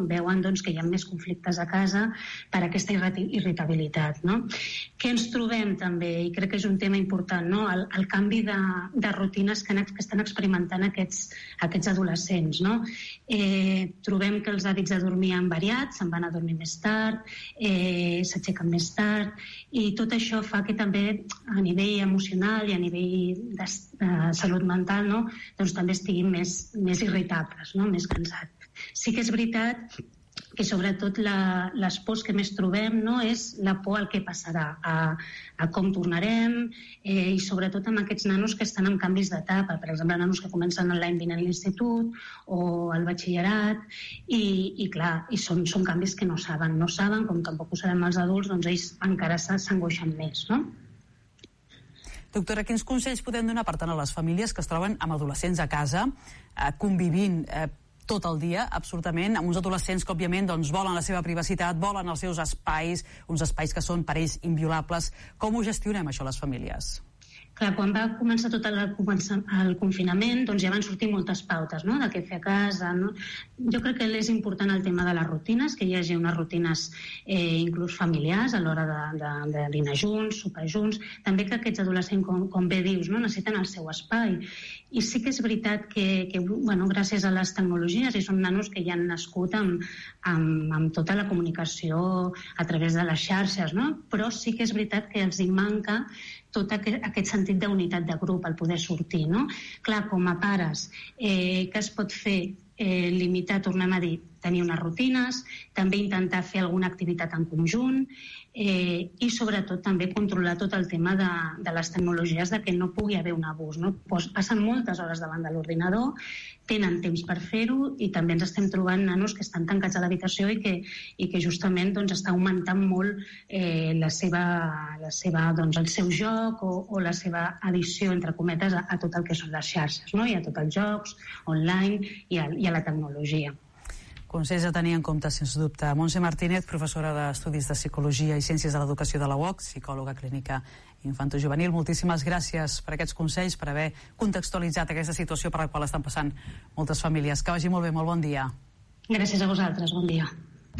veuen doncs, que hi ha més conflictes a casa per aquesta irritabilitat. No? Què ens trobem també, i crec que és un tema important, no? el, el canvi de, de rutines que, que estan experimentant aquests, aquests adolescents. No? Eh, trobem que els hàbits de dormir han variat, se'n van a dormir més tard, eh, s'aixequen més tard, i tot això fa que també a nivell emocional i a nivell de, de salut mental, no? doncs també estiguin més, més irritables, no? més cansats. Sí que és veritat que sobretot la, les pors que més trobem, no, és la por al que passarà, a, a com tornarem, eh, i sobretot amb aquests nanos que estan en canvis d'etapa, per exemple, nanos que comencen l'any vinent a l'institut o al batxillerat, i, i clar, i són, són canvis que no saben, no saben, com tampoc ho sabem els adults, doncs ells encara s'angoixen més, no? Doctora, quins consells podem donar, per tant, a les famílies que es troben amb adolescents a casa, eh, convivint eh, tot el dia, absolutament, amb uns adolescents que, òbviament, doncs, volen la seva privacitat, volen els seus espais, uns espais que són per ells inviolables. Com ho gestionem, això, les famílies? Clar, quan va començar tot el, el confinament, doncs ja van sortir moltes pautes, no?, de què fer a casa. No? Jo crec que és important el tema de les rutines, que hi hagi unes rutines eh, inclús familiars a l'hora de, de, de dinar junts, sopar junts. També que aquests adolescents, com, com bé dius, no?, necessiten el seu espai. I sí que és veritat que, que bueno, gràcies a les tecnologies, i són nanos que ja han nascut amb, amb, amb tota la comunicació a través de les xarxes, no? Però sí que és veritat que els hi manca tot aquest, aquest sentit d'unitat de grup, el poder sortir, no? Clar, com a pares, eh, què es pot fer? Eh, limitar, tornem a dir, tenir unes rutines, també intentar fer alguna activitat en conjunt, eh, i sobretot també controlar tot el tema de, de les tecnologies, de que no pugui haver un abús, no? Pues passen moltes hores davant de l'ordinador, tenen temps per fer-ho, i també ens estem trobant nanos que estan tancats a l'habitació i que, i que justament doncs, està augmentant molt eh, la seva, la seva, doncs, el seu joc o, o la seva addicció, entre cometes, a, a tot el que són les xarxes, no? I a tot els jocs online i a, i a la tecnologia. Consells a tenir en compte, sense dubte. Montse Martínez, professora d'Estudis de Psicologia i Ciències de l'Educació de la U O C, psicòloga clínica infantojuvenil. Moltíssimes gràcies per aquests consells, per haver contextualitzat aquesta situació per la qual estan passant moltes famílies. Que vagi molt bé, molt bon dia. Gràcies a vosaltres, bon dia.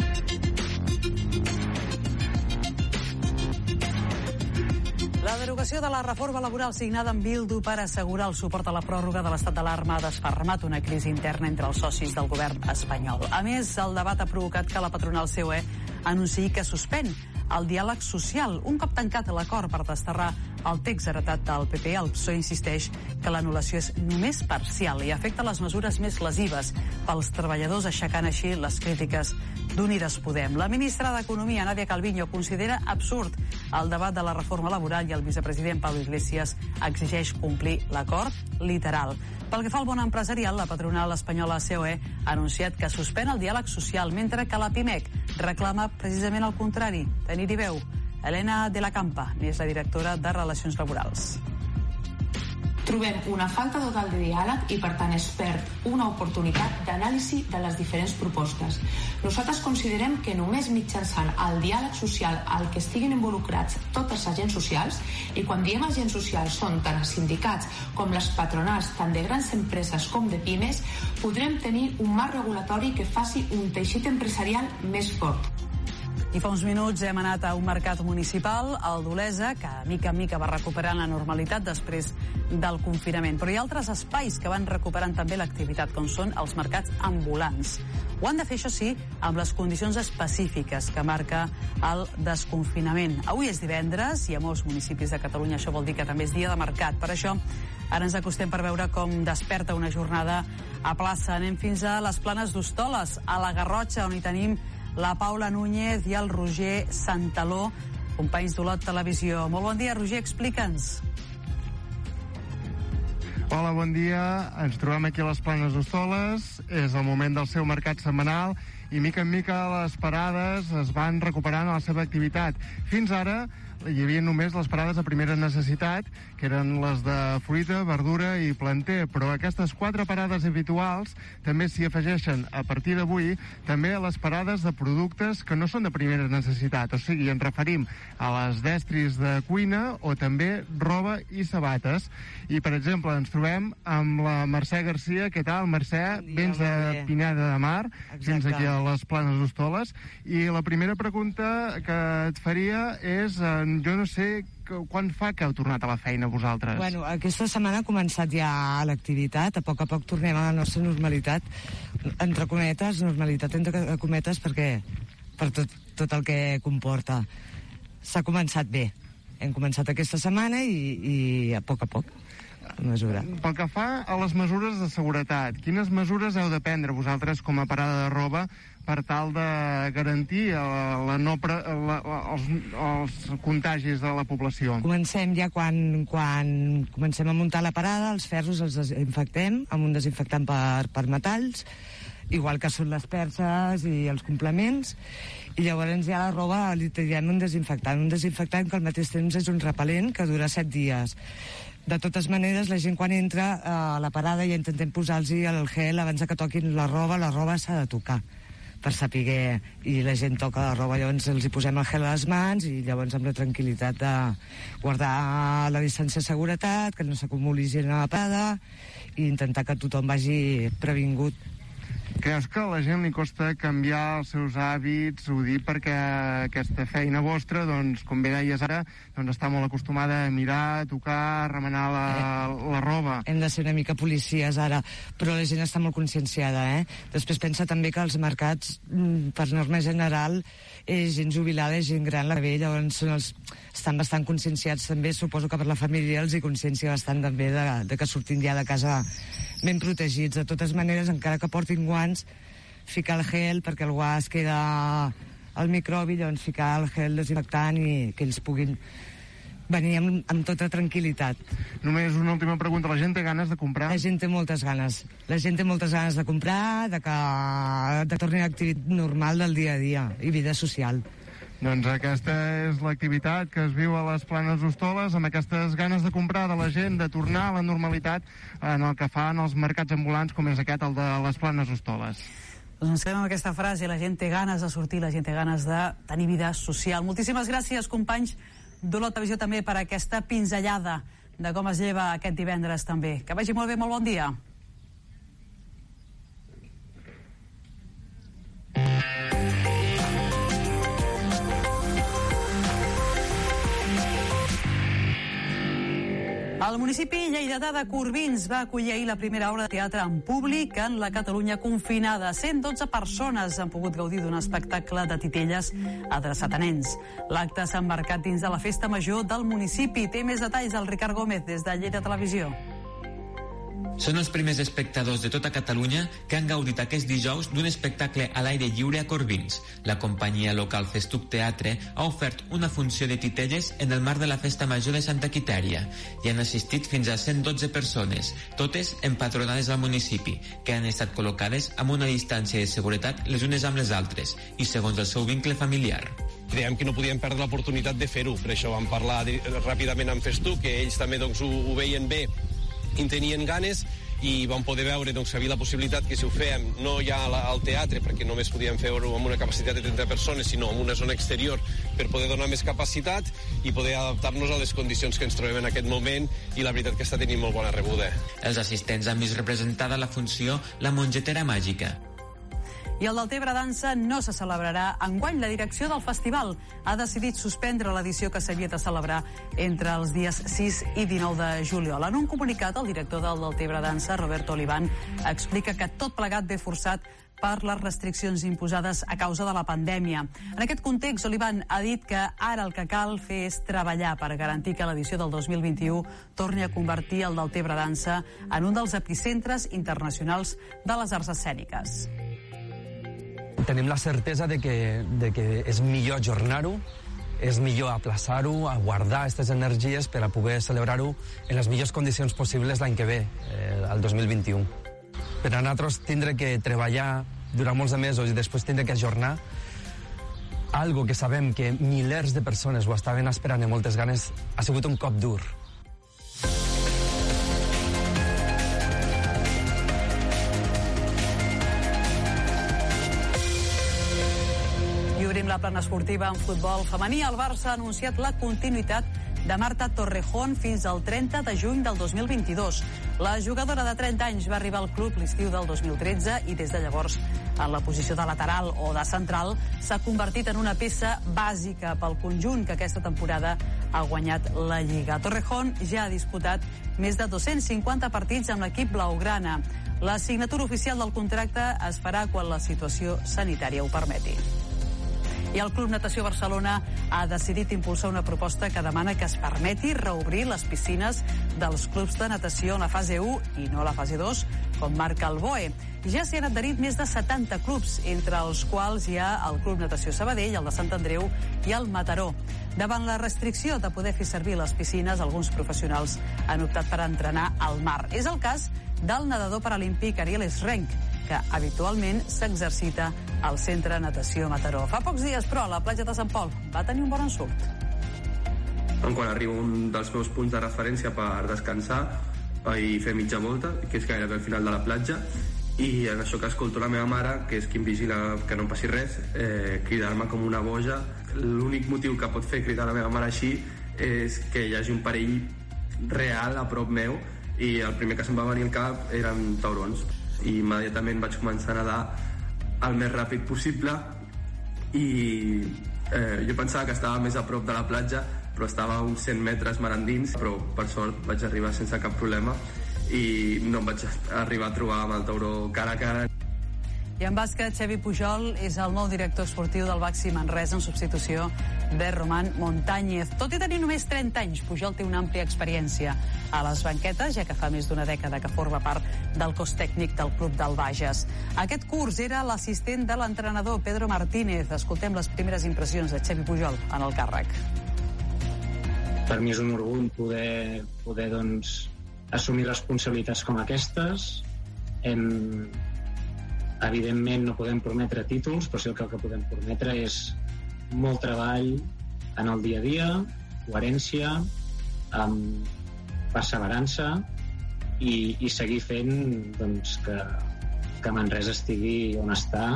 La derogació de la reforma laboral signada amb Bildu per assegurar el suport a la pròrroga de l'estat d'alarma ha desfermat una crisi interna entre els socis del govern espanyol. A més, el debat ha provocat que la patronal C O E anunciï que suspèn el diàleg social. Un cop tancat l'acord per desterrar el text heretat del P P, el P S O E insisteix que l'anul·lació és només parcial i afecta les mesures més lesives pels treballadors, aixecant així les crítiques d'Unides Podem. La ministra d'Economia, Nadia Calviño, considera absurd el debat de la reforma laboral i el vicepresident Pablo Iglesias exigeix complir l'acord literal. Pel que fa al món empresarial, la patronal espanyola C O E ha anunciat que suspèn el diàleg social, mentre que la PIMEC reclama precisament el contrari. Tenir-hi veu. Helena de la Campa n'és la directora de Relacions Laborals. Trobem una falta total de diàleg i, per tant, es perd una oportunitat d'anàlisi de les diferents propostes. Nosaltres considerem que només mitjançant el diàleg social al que estiguin involucrats tots els agents socials, i quan diem agents socials són tant els sindicats com les patronals, tant de grans empreses com de pimes, podrem tenir un marc regulatori que faci un teixit empresarial més fort. I fa uns minuts hem anat a un mercat municipal, el d'Olesa, que mica en mica va recuperant la normalitat després del confinament. Però hi ha altres espais que van recuperant també l'activitat, com són els mercats ambulants. Ho han de fer, això sí, amb les condicions específiques que marca el desconfinament. Avui és divendres i a molts municipis de Catalunya això vol dir que també és dia de mercat. Per això, ara ens acostem per veure com desperta una jornada a plaça. Anem fins a les Planes d'Hostoles, a la Garrotxa, on hi tenim la Paula Núñez i el Roger Santaló, companys d'Olot Televisió. Molt bon dia, Roger, explica'ns. Hola, bon dia. Ens trobem aquí a les Planes d'Hostoles. És el moment del seu mercat setmanal i mica en mica les parades es van recuperant a la seva activitat. Fins ara hi havia només les parades de primera necessitat, que eren les de fruita, verdura i planter, però aquestes quatre parades habituals també s'hi afegeixen a partir d'avui també a les parades de productes que no són de primera necessitat, o sigui, ens referim a les d'estris de cuina o també roba i sabates. I, per exemple, ens trobem amb la Mercè Garcia. Què tal, Mercè? Vens de Pineda de Mar, fins aquí al les Planes d'Hostoles. I la primera pregunta que et faria és, eh, jo no sé quan fa que heu tornat a la feina vosaltres? Bueno, aquesta setmana ha començat ja l'activitat, a poc a poc tornem a la nostra normalitat, entre cometes, normalitat entre cometes, perquè per tot, tot el que comporta. S'ha començat bé. Hem començat aquesta setmana i, i a poc a poc. Mesura. Pel que fa a les mesures de seguretat, quines mesures heu de prendre vosaltres com a parada de roba per tal de garantir la no pre, la, els, els contagis de la població? Comencem ja quan, quan comencem a muntar la parada, els ferros els desinfectem amb un desinfectant per, per metalls, igual que són les perses i els complements, i llavors ja la roba li traiem un desinfectant, un desinfectant que al mateix temps és un repel·lent que dura set dies. De totes maneres, la gent quan entra a la parada ja intentem posar-los el gel abans que toquin la roba. La roba s'ha de tocar per saber, i la gent toca la roba, llavors els hi posem el gel a les mans i llavors amb la tranquil·litat de guardar la distància de seguretat, que no s'acumuli gent a la parada i intentar que tothom vagi previngut. Creus que a la gent li costa canviar els seus hàbits? Ho dic perquè aquesta feina vostra, doncs, com bé deies ara, doncs està molt acostumada a mirar, a tocar, a remenar la, eh, la roba. Hem de ser una mica policies ara, però la gent està molt conscienciada, eh? Després pensa també que els mercats, per norma general, és gent jubilada, és gent gran, la ve, llavors són els, estan bastant conscienciats també, suposo que per la família els hi consciencia bastant també de, de que surtin ja de casa ben protegits. De totes maneres, encara que portin guants, ficar el gel perquè el guant es queda al microbi, llavors ficar el gel desinfectant i que ells puguin venir amb, amb tota tranquil·litat. Només una última pregunta. La gent té ganes de comprar? La gent té moltes ganes. La gent té moltes ganes de comprar, de que de torni a l'activitat normal del dia a dia i vida social. Doncs aquesta és l'activitat que es viu a les Planes d'Hostoles, amb aquestes ganes de comprar de la gent, de tornar a la normalitat en el que fan els mercats ambulants, com és aquest, el de les Planes d'Hostoles. Doncs ens quedem amb aquesta frase, la gent té ganes de sortir, la gent té ganes de tenir vida social. Moltíssimes gràcies, companys d'Olot Televisió, també per aquesta pinzellada de com es lleva aquest divendres també. Que vagi molt bé, molt bon dia. El municipi lleidatà de Corbins va acollir ahir la primera obra de teatre en públic en la Catalunya confinada. cent dotze persones han pogut gaudir d'un espectacle de titelles adreçat a nens. L'acte s'ha emmarcat dins de la festa major del municipi. Té més detalls el Ricard Gómez des de Lleida Televisió. Són els primers espectadors de tota Catalunya que han gaudit aquest dijous d'un espectacle a l'aire lliure a Corbins. La companyia local Festuc Teatre ha ofert una funció de titelles en el marc de la Festa Major de Santa Quitèria. Hi han assistit fins a cent dotze persones, totes empadronades al municipi, que han estat col·locades amb una distància de seguretat les unes amb les altres i segons el seu vincle familiar. Creiem que no podíem perdre l'oportunitat de fer-ho, per això vam parlar ràpidament amb Festuc, que ells també doncs, ho, ho veien bé i en tenien ganes, i vam poder veure doncs, que hi havia la possibilitat que si ho fèiem no ja al teatre, perquè només podíem fer-ho amb una capacitat de trenta persones, sinó en una zona exterior per poder donar més capacitat i poder adaptar-nos a les condicions que ens trobem en aquest moment, i la veritat que està tenint molt bona rebuda. Els assistents han vist representada la funció La mongetera màgica. I el Deltebre Dansa no se celebrarà enguany. La direcció del festival ha decidit suspendre l'edició que s'havia de celebrar entre els dies sis i dinou de juliol. En un comunicat, el director del Deltebre Dansa, Roberto Oliván, explica que tot plegat ve forçat per les restriccions imposades a causa de la pandèmia. En aquest context, Oliván ha dit que ara el que cal fer és treballar per garantir que l'edició del dos mil vint-i-u torni a convertir el Deltebre Dansa en un dels epicentres internacionals de les arts escèniques. Tenim la certesa de que, de que és millor ajornar-ho, és millor aplaçar-ho, a guardar aquestes energies per a poder celebrar-ho en les millors condicions possibles l'any que ve, eh, el dos mil vint-i-u. Per a nosaltres tindre que treballar durant molts de mesos i després tindre que ajornar algo que sabem que milers de persones ho estaven esperant amb moltes ganes, ha sigut un cop dur. I obrim la plana esportiva en futbol femení. El Barça ha anunciat la continuïtat de Marta Torrejón fins al trenta de juny del dos mil vint-i-dos. La jugadora de trenta anys va arribar al club l'estiu del dos mil tretze i des de llavors, en la posició de lateral o de central, s'ha convertit en una peça bàsica pel conjunt que aquesta temporada ha guanyat la Lliga. Torrejón ja ha disputat més de dos-cents cinquanta partits amb l'equip blaugrana. La signatura oficial del contracte es farà quan la situació sanitària ho permeti. I el Club Natació Barcelona ha decidit impulsar una proposta que demana que es permeti reobrir les piscines dels clubs de natació en la fase u i no a la fase dos, com marca el B O E. Ja s'hi han adherit més de setanta clubs, entre els quals hi ha el Club Natació Sabadell, el de Sant Andreu i el Mataró. Davant la restricció de poder fer servir les piscines, alguns professionals han optat per entrenar al mar. És el cas del nedador paralímpic Ariel Esrenc, que habitualment s'exercita al Centre Natació Mataró. Fa pocs dies, però, a la platja de Sant Pol va tenir un bon ensurt. Quan arribo un dels meus punts de referència per descansar i fer mitja volta, que és gairebé al final de la platja, i en això que escolto la meva mare, que és qui em vigila que no em passi res, eh, cridar-me com una boja. L'únic motiu que pot fer cridar la meva mare així és que hi hagi un perill real a prop meu, i el primer que se'm va venir al cap eren taurons. I immediatament vaig començar a nedar el més ràpid possible i eh, jo pensava que estava més a prop de la platja, però estava a uns cent metres mar endins, però per sort vaig arribar sense cap problema i no em vaig arribar a trobar amb el tauró cara a cara. I en bàsquet, Xavi Pujol és el nou director esportiu del Baxi Manresa en substitució de Román Montañez. Tot i tenir només trenta anys, Pujol té una àmplia experiència a les banquetes, ja que fa més d'una dècada que forma part del cos tècnic del club del Bages. Aquest curs era l'assistent de l'entrenador Pedro Martínez. Escoltem les primeres impressions de Xavi Pujol en el càrrec. Per mi és un orgull poder, poder doncs, assumir responsabilitats com aquestes. Hem... Evidentment no podem prometre títols, però sí que el que podem prometre és molt treball en el dia a dia, coherència, amb perseverança i, i seguir fent doncs, que, que Manresa estigui on està.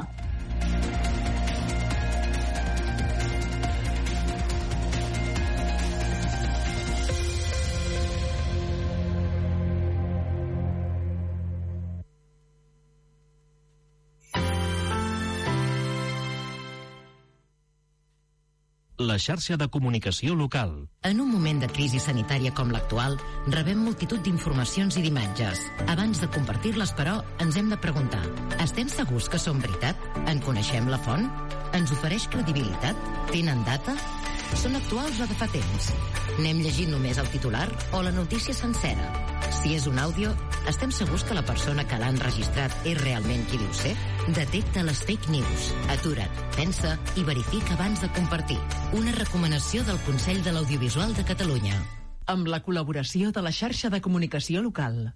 La xarxa de comunicació local. En un moment de crisi sanitària com l'actual, rebem multitud d'informacions i d'imatges. Abans de compartir-les, però, ens hem de preguntar: estem segurs que són veritat? En coneixem la font? Ens ofereix credibilitat? Tenen data? Són actuals o de fa temps? N'hem llegit només el titular o la notícia sencera? Si és un àudio, estem segurs que la persona que l'ha enregistrat és realment qui diu ser? Detecta les fake news. Atura't, pensa i verifica abans de compartir. Una recomanació del Consell de l'Audiovisual de Catalunya. Amb la col·laboració de la xarxa de comunicació local.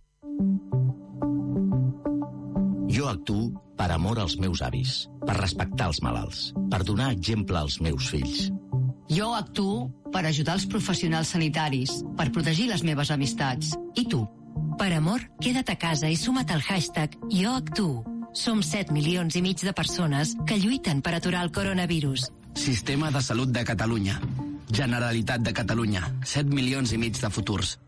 Jo actuo per amor als meus avis, per respectar els malalts, per donar exemple als meus fills. Jo actuo per ajudar els professionals sanitaris, per protegir les meves amistats. I tu? Per amor, queda't a casa i suma't al hashtag Jo actuo. Som set milions i mig de persones que lluiten per aturar el coronavirus. Sistema de Salut de Catalunya. Generalitat de Catalunya. set milions i mig de futurs.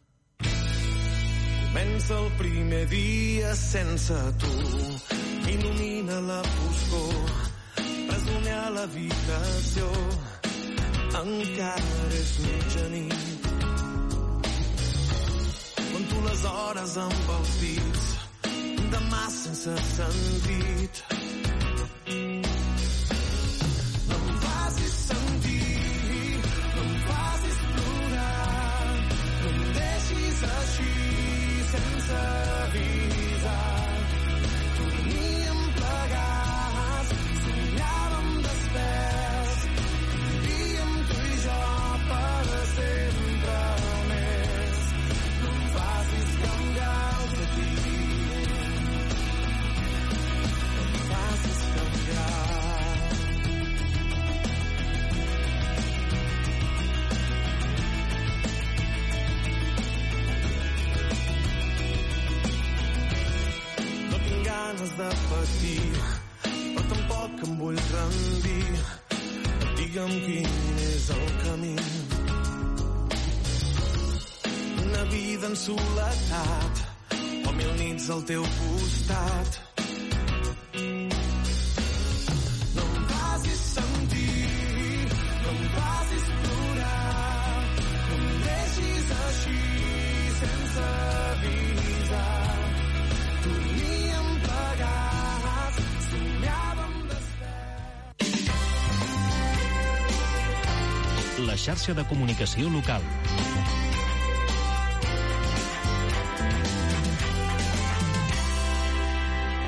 Comença el primer dia sense tu. Il·lumina la foscor. Presoner a l'habitació. Encara és mitjanit. Conto les hores amb els dits. Demà sense sentit. No em facis sentir, no em facis plorar, no em deixis així sense avisar. Dormíem plegats, somiàvem desperts, vivíem tu i jo per sempre més. No em facis canviar el que dic. De patir, però tampoc em vull rendir. Digue'm quin és el camí. una vida en soledat o mil nits al teu costat. No em facis sentir, no em facis plorar, no em deixis així sense avisar. Dormíem plegats, somiàvem despert. La xarxa de comunicació local.